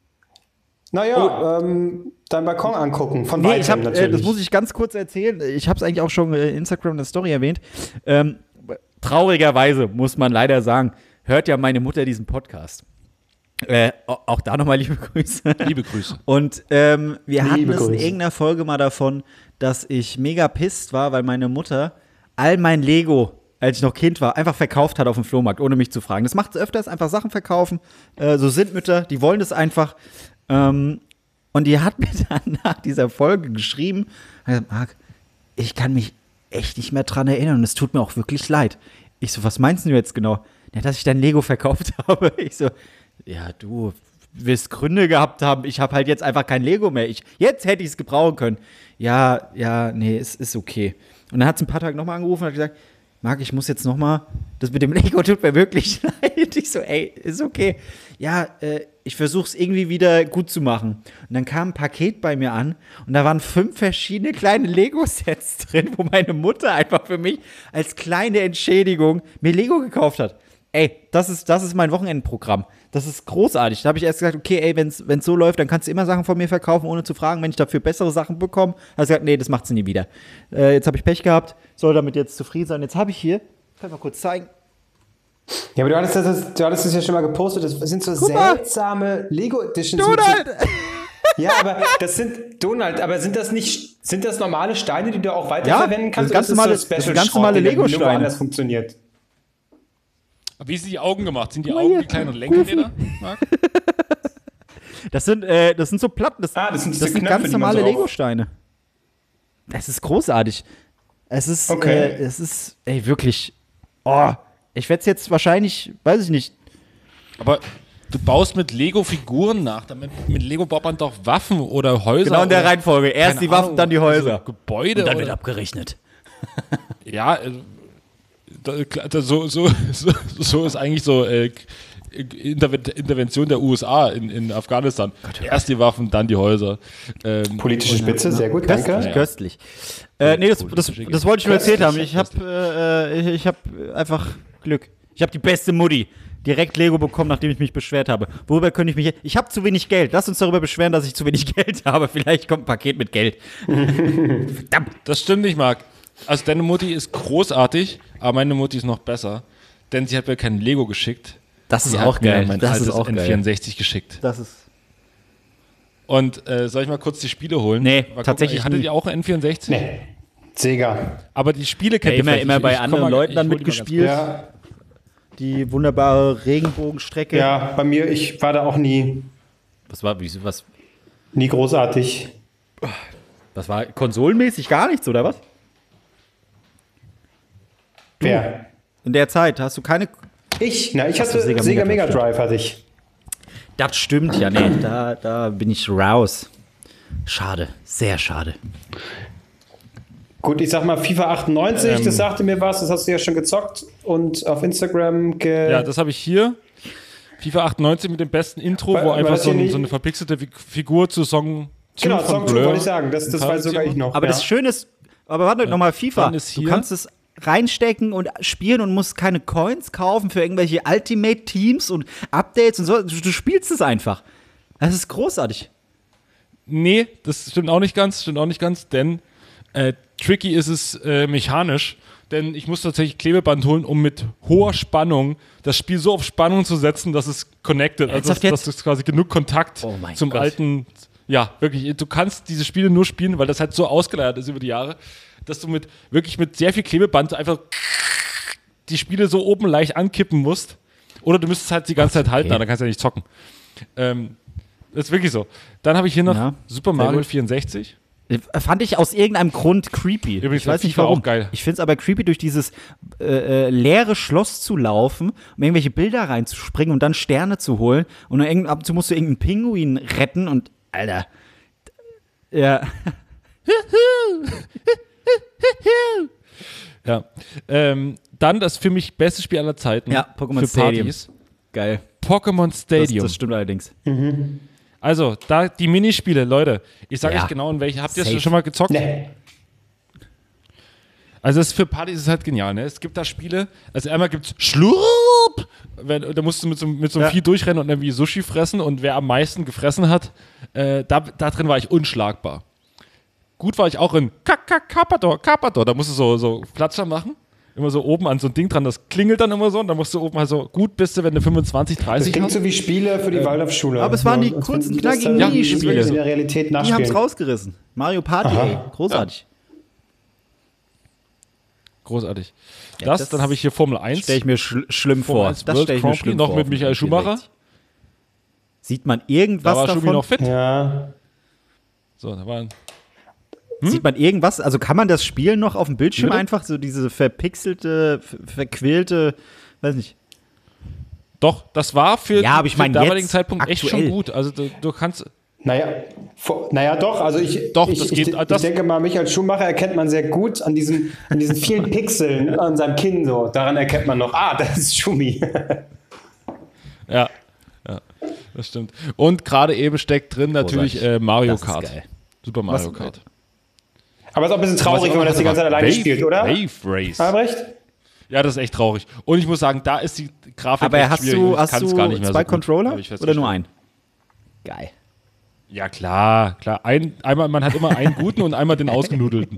S1: Naja, deinen Balkon angucken, von weitem natürlich.
S3: Das muss ich ganz kurz erzählen. Ich habe es eigentlich auch schon in Instagram in der Story erwähnt. Traurigerweise, muss man leider sagen, hört ja meine Mutter diesen Podcast. Auch da nochmal liebe Grüße.
S4: Liebe Grüße.
S3: Und wir hatten es in irgendeiner Folge mal davon, dass ich mega pisst war, weil meine Mutter all mein Lego, als ich noch Kind war, einfach verkauft hat auf dem Flohmarkt, ohne mich zu fragen. Das macht sie öfters, einfach Sachen verkaufen. So sind Mütter, die wollen das einfach. Und die hat mir dann nach dieser Folge geschrieben, Marc, ich kann mich echt nicht mehr dran erinnern und es tut mir auch wirklich leid. Ich so, was meinst du jetzt genau? Ja, dass ich dein Lego verkauft habe. Ich so, ja, du wirst Gründe gehabt haben. Ich habe halt jetzt einfach kein Lego mehr. Jetzt hätte ich es gebrauchen können. Ja, nee, es ist okay. Und dann hat sie ein paar Tage nochmal angerufen und hat gesagt, Marc, ich muss jetzt nochmal, das mit dem Lego tut mir wirklich leid. Ich so, ey, ist okay. Ja, ich versuche es irgendwie wieder gut zu machen. Und dann kam ein Paket bei mir an und da waren 5 verschiedene kleine Lego-Sets drin, wo meine Mutter einfach für mich als kleine Entschädigung mir Lego gekauft hat. ey, das ist mein Wochenendprogramm. Das ist großartig. Da habe ich erst gesagt, okay, ey, wenn es so läuft, dann kannst du immer Sachen von mir verkaufen, ohne zu fragen. Wenn ich dafür bessere Sachen bekomme, habe ich gesagt, nee, das macht sie nie wieder. Jetzt habe ich Pech gehabt, soll damit jetzt zufrieden sein. Jetzt habe ich hier, kann ich mal kurz zeigen.
S1: Ja, aber du hattest das ja schon mal gepostet. Das sind so seltsame Lego-Editions.
S3: Donald!
S1: Ja, aber das sind Donald. Aber sind das normale Steine, die du auch weiterverwenden kannst?
S3: Das sind ganz normale Lego-Steine.
S1: Anders funktioniert.
S4: Wie sind die Augen gemacht? Sind die Augen wie kleine Lenkräder, Marc?
S3: Das sind so Platten. Das sind ganz normale so Lego-Steine. Das ist großartig. Es ist, ey, wirklich. Oh, ich werde es jetzt wahrscheinlich, weiß ich nicht.
S4: Aber du baust mit Lego-Figuren nach. Mit Lego baut man doch Waffen oder Häuser.
S3: Genau in der Reihenfolge. Erst die Waffen, dann die Häuser.
S4: Also Gebäude.
S3: Und dann wird abgerechnet.
S4: Ja, so ist eigentlich so Intervention der USA in Afghanistan. Erst die Waffen, dann die Häuser.
S1: Politische Spitze, sehr gut, danke.
S3: Köstlich. Nee, das wollte ich nur erzählt haben. Ich hab einfach Glück. Ich habe die beste Mutti. Direkt Lego bekommen, nachdem ich mich beschwert habe. Worüber könnte ich mich... Ich habe zu wenig Geld. Lass uns darüber beschweren, dass ich zu wenig Geld habe. Vielleicht kommt ein Paket mit Geld.
S4: Verdammt. Das stimmt nicht, Marc. Also deine Mutti ist großartig, aber meine Mutti ist noch besser. Denn sie hat mir kein Lego geschickt.
S3: Das ist auch geil.
S4: Mein altes N64 geschickt.
S3: Das ist...
S4: Und soll ich mal kurz die Spiele holen?
S3: Nee, tatsächlich
S4: Hattet ihr auch ein N64?
S1: Nee. Sega.
S4: Aber die Spiele kennt ihr
S3: immer bei anderen Leuten dann mitgespielt.
S1: Ja.
S3: Die wunderbare Regenbogenstrecke.
S1: Ja, bei mir, ich war da auch nie.
S3: Was?
S1: Nie großartig.
S3: Das war konsolenmäßig gar nichts, oder was?
S1: Wer?
S3: In der Zeit hast du keine...
S1: Ich hatte Sega Mega Drive, hatte ich.
S3: Das stimmt ja, nee, da bin ich raus. Schade, sehr schade.
S1: Gut, ich sag mal FIFA 98, das sagte mir was, das hast du ja schon gezockt und auf Instagram
S4: Ja, das habe ich hier. FIFA 98 mit dem besten Intro, wo einfach so eine verpixelte Figur zu Song...
S1: Genau, Song 2 wollte ich sagen, das weiß sogar ich noch.
S3: Aber das Schöne ist, aber warte nochmal, FIFA, du kannst es reinstecken und spielen und musst keine Coins kaufen für irgendwelche Ultimate-Teams und Updates und so. Du spielst es einfach. Das ist großartig.
S4: Nee, das stimmt auch nicht ganz, denn tricky ist es mechanisch, denn ich muss tatsächlich Klebeband holen, um mit hoher Spannung das Spiel so auf Spannung zu setzen, dass es connected, also dass es quasi genug Kontakt zum alten, ja, wirklich, du kannst diese Spiele nur spielen, weil das halt so ausgeleiert ist über die Jahre, dass du mit sehr viel Klebeband einfach die Spiele so oben leicht ankippen musst, oder du müsstest halt die ganze Zeit halten, dann kannst du ja nicht zocken. Das ist wirklich so. Dann habe ich hier noch Super Mario 64.
S3: Fand ich aus irgendeinem Grund creepy.
S4: Übrigens,
S3: ich weiß nicht warum. Auch geil. Ich finde es aber creepy, durch dieses leere Schloss zu laufen, um irgendwelche Bilder reinzuspringen und dann Sterne zu holen. Und ab und zu musst du irgendeinen Pinguin retten und, Alter. Ja.
S4: Ja. Dann das für mich beste Spiel aller Zeiten.
S3: Ja, Pokémon Stadium.
S4: Partys.
S3: Geil.
S4: Pokémon Stadium.
S3: Das stimmt allerdings.
S1: Mhm.
S4: Also, da die Minispiele, Leute. Ich sage euch genau, in welche. Habt ihr das schon mal gezockt? Nee. Also, für Partys ist es halt genial, ne? Es gibt da Spiele, also einmal gibt's Schlurp! Da musst du mit so einem Vieh durchrennen und irgendwie Sushi fressen und wer am meisten gefressen hat, da drin war ich unschlagbar. Gut war ich auch in Carpador. Da musst du so Platscher machen. Immer so oben an so ein Ding dran, das klingelt dann immer so und dann musst du oben halt so, gut bist du, wenn du 25, 30 hast.
S1: Das klingt so wie Spiele für die Waldorfschule.
S3: Aber es waren die kurzen, knackigen Minispiele.
S1: In der Realität nachspielen.
S3: Die haben es rausgerissen. Mario Party, ey. Großartig.
S4: Ja. Großartig. Ja, dann habe ich hier Formel 1.
S3: Stelle ich mir schlimm vor.
S4: Das stelle ich mir schlimm vor. Noch mit Michael Schumacher.
S3: Sieht man irgendwas davon? Da war Schumi
S4: noch fit.
S1: Ja.
S4: So, da war
S3: Sieht man irgendwas? Also kann man das Spiel noch auf dem Bildschirm einfach, so diese verpixelte, verquälte, weiß nicht.
S4: Doch, das war für
S3: den
S4: damaligen Zeitpunkt echt schon gut. Also du kannst...
S1: Naja, doch. Also ich denke mal, Michael Schumacher erkennt man sehr gut an diesen vielen Pixeln an seinem Kinn so. Daran erkennt man noch, das ist Schumi.
S4: Ja, das stimmt. Und gerade eben steckt drin natürlich Mario Kart. Super Mario Kart.
S1: Aber es ist auch ein bisschen traurig, wenn man das die ganze Zeit alleine spielt, oder?
S4: Wave Race.
S1: Albrecht?
S4: Ja, das ist echt traurig. Und ich muss sagen, da ist die Grafik
S3: aber
S4: echt schwierig.
S3: hast du
S4: gar nicht mehr
S3: zwei
S4: so
S3: Controller oder nur einen? Geil.
S4: Ja, klar. Einmal, man hat immer einen guten und einmal den ausgenudelten.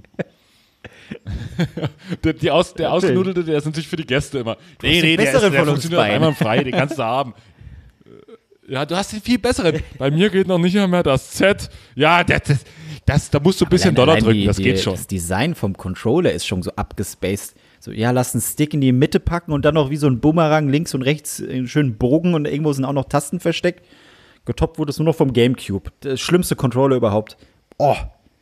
S4: der ausgenudelte, der ist natürlich für die Gäste immer. Nee, der funktioniert einwandfrei, den kannst du haben. Ja, du hast den viel besseren. Bei mir geht noch nicht mehr das Z. Ja, da musst du ein bisschen Dollar drücken, das geht schon.
S3: Das Design vom Controller ist schon so abgespaced. So, ja, lass einen Stick in die Mitte packen und dann noch wie so ein Boomerang links und rechts einen schönen Bogen und irgendwo sind auch noch Tasten versteckt. Getoppt wurde es nur noch vom Gamecube. Das schlimmste Controller überhaupt. Oh.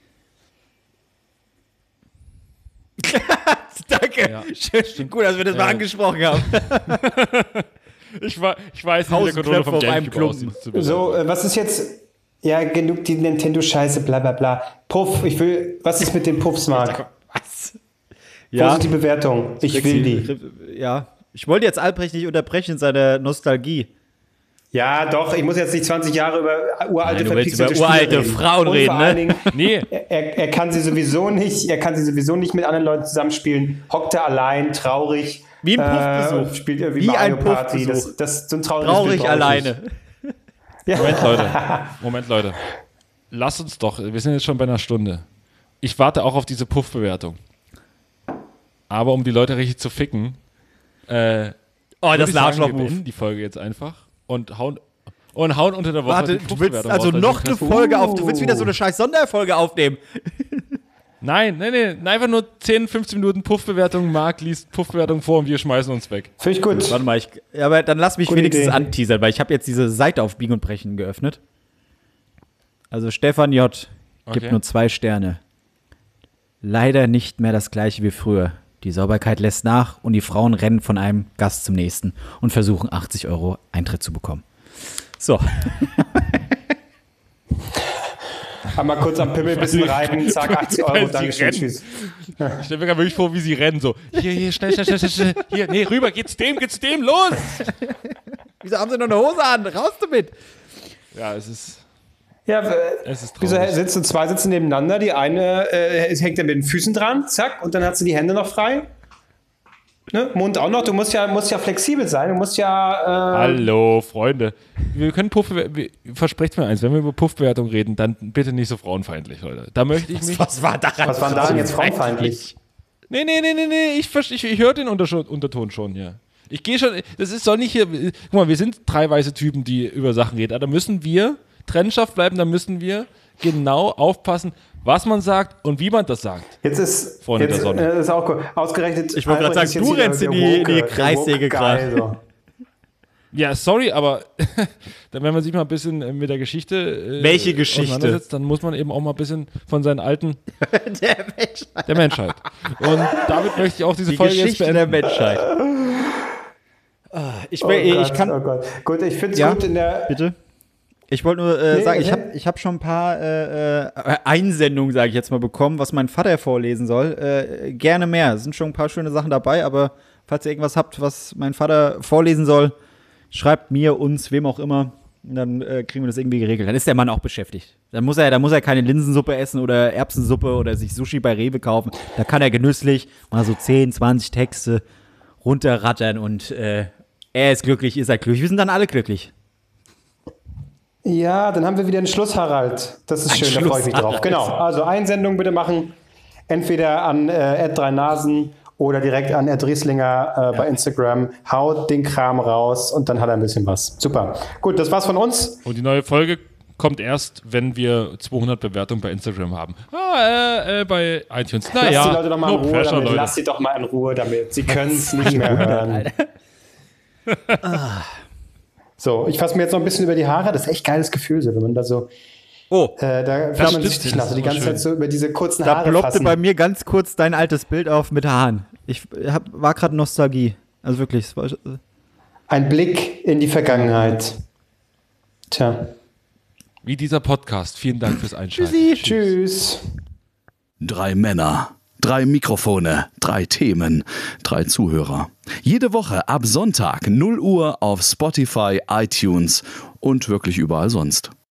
S3: Danke. Ja. Schön, gut, dass wir das mal angesprochen haben.
S4: Ich weiß nicht, wie der Controller vom Gamecube aussieht.
S1: So, was ist jetzt... Ja, genug die Nintendo-Scheiße, bla bla bla. Puff, was ist mit den Puffs, Marc?
S3: Was?
S1: Ja. Wo sind die Bewertungen? Ich will die.
S3: Ja, ich wollte jetzt Albrecht nicht unterbrechen in seiner Nostalgie.
S1: Ja, doch, ich muss jetzt nicht 20 Jahre über uralte
S3: verpixelte uralte Frauen reden,
S1: vor allen Dingen,
S4: nee.
S1: Er kann sie sowieso nicht mit anderen Leuten zusammenspielen. Hockt er allein, traurig.
S3: Wie ein Puffbesuch.
S1: Spielt irgendwie Mario Party. Das ist so ein
S3: traurig alleine.
S1: Ja.
S4: Moment, Leute. Lass uns doch, wir sind jetzt schon bei einer Stunde. Ich warte auch auf diese Puff-Bewertung. Aber um die Leute richtig zu ficken,
S3: das Arschloch
S4: wir beenden die Folge jetzt einfach und hauen unter der Woche.
S3: Warte, du willst also noch eine Folge du willst wieder so eine scheiß Sonderfolge aufnehmen.
S4: Nein, einfach nur 10, 15 Minuten Puff-Bewertung. Marc liest Puff-Bewertung vor und wir schmeißen uns weg.
S1: Finde ich gut.
S3: Warte mal, aber dann lass mich gute wenigstens anteasern, weil ich habe jetzt diese Seite auf Biegen und Brechen geöffnet. Also Stefan J. gibt nur 2 Sterne. Leider nicht mehr das gleiche wie früher. Die Sauberkeit lässt nach und die Frauen rennen von einem Gast zum nächsten und versuchen 80 € Eintritt zu bekommen. So.
S1: Einmal kurz am Pimmel ein bisschen reiben, zack, 80 €, Dankeschön, tschüss.
S4: Ich stelle mir gerade wirklich vor, wie sie rennen, so, hier, schnell, hier, nee, rüber, geht's dem, los!
S3: Wieso haben sie noch eine Hose an? Raus damit!
S4: Ja, es ist
S1: wieso sitzen 2 nebeneinander, die eine hängt dann mit den Füßen dran, zack, und dann hat sie die Hände noch frei. Ne? Mund auch noch, du musst ja flexibel sein, du musst ja...
S4: Hallo, Freunde. Wir können versprecht mir eins, wenn wir über Puffbewertung reden, dann bitte nicht so frauenfeindlich, Leute. Da möchte ich mich...
S1: Was war daran jetzt frauenfeindlich?
S4: Nee, ich höre den Unterton schon, ja. Ich gehe schon, soll nicht hier... Guck mal, wir sind 3 weiße Typen, die über Sachen reden, aber da müssen wir trennscharf bleiben, da müssen wir genau aufpassen, was man sagt und wie man das sagt.
S1: Jetzt ist auch cool. Ausgerechnet.
S3: Ich wollte gerade sagen, du rennst in die Kreissäge gerade. So.
S4: Ja, sorry, aber dann, wenn man sich mal ein bisschen mit der Geschichte
S3: welche Geschichte
S4: auseinandersetzt, dann muss man eben auch mal ein bisschen von seinen alten der Menschheit. Und damit möchte ich auch diese Folge
S3: Geschichte
S4: jetzt beenden.
S3: Der Menschheit.
S1: Oh Gott. Gut, ich finde es gut in der...
S3: Bitte? Ich wollte nur sagen, ich hab schon ein paar Einsendungen, sage ich jetzt mal, bekommen, was mein Vater vorlesen soll. Gerne mehr. Es sind schon ein paar schöne Sachen dabei, aber falls ihr irgendwas habt, was mein Vater vorlesen soll, schreibt mir, uns, wem auch immer. Und dann kriegen wir das irgendwie geregelt. Dann ist der Mann auch beschäftigt. Dann muss er keine Linsensuppe essen oder Erbsensuppe oder sich Sushi bei Rewe kaufen. Da kann er genüsslich mal so 10, 20 Texte runterrattern und er ist glücklich, ihr seid glücklich. Wir sind dann alle glücklich.
S1: Ja, dann haben wir wieder einen Schluss, Harald. Das ist schön, da freue ich mich drauf. Genau, also Einsendung bitte machen. Entweder an @3nasen oder direkt an @Rieslinger bei Instagram. Haut den Kram raus und dann hat er ein bisschen was. Super. Gut, das war's von uns.
S4: Und die neue Folge kommt erst, wenn wir 200 Bewertungen bei Instagram haben. Bei iTunes.
S1: Lass die Leute doch mal in Ruhe damit. Lass sie doch mal in Ruhe damit. Sie können es nicht mehr hören. So, ich fasse mir jetzt noch ein bisschen über die Haare. Das ist echt geiles Gefühl, so, wenn man da so. Da fühlt man sich nass. Die ganze Zeit so über diese kurzen Haare.
S3: Da ploppte bei mir ganz kurz dein altes Bild auf mit Haaren. Ich war gerade Nostalgie. Also wirklich. Es war,
S1: ein Blick in die Vergangenheit. Tja.
S4: Wie dieser Podcast. Vielen Dank fürs Einschalten.
S1: Tschüss.
S6: 3 Männer, 3 Mikrofone, 3 Themen, 3 Zuhörer. Jede Woche ab Sonntag 0 Uhr auf Spotify, iTunes und wirklich überall sonst.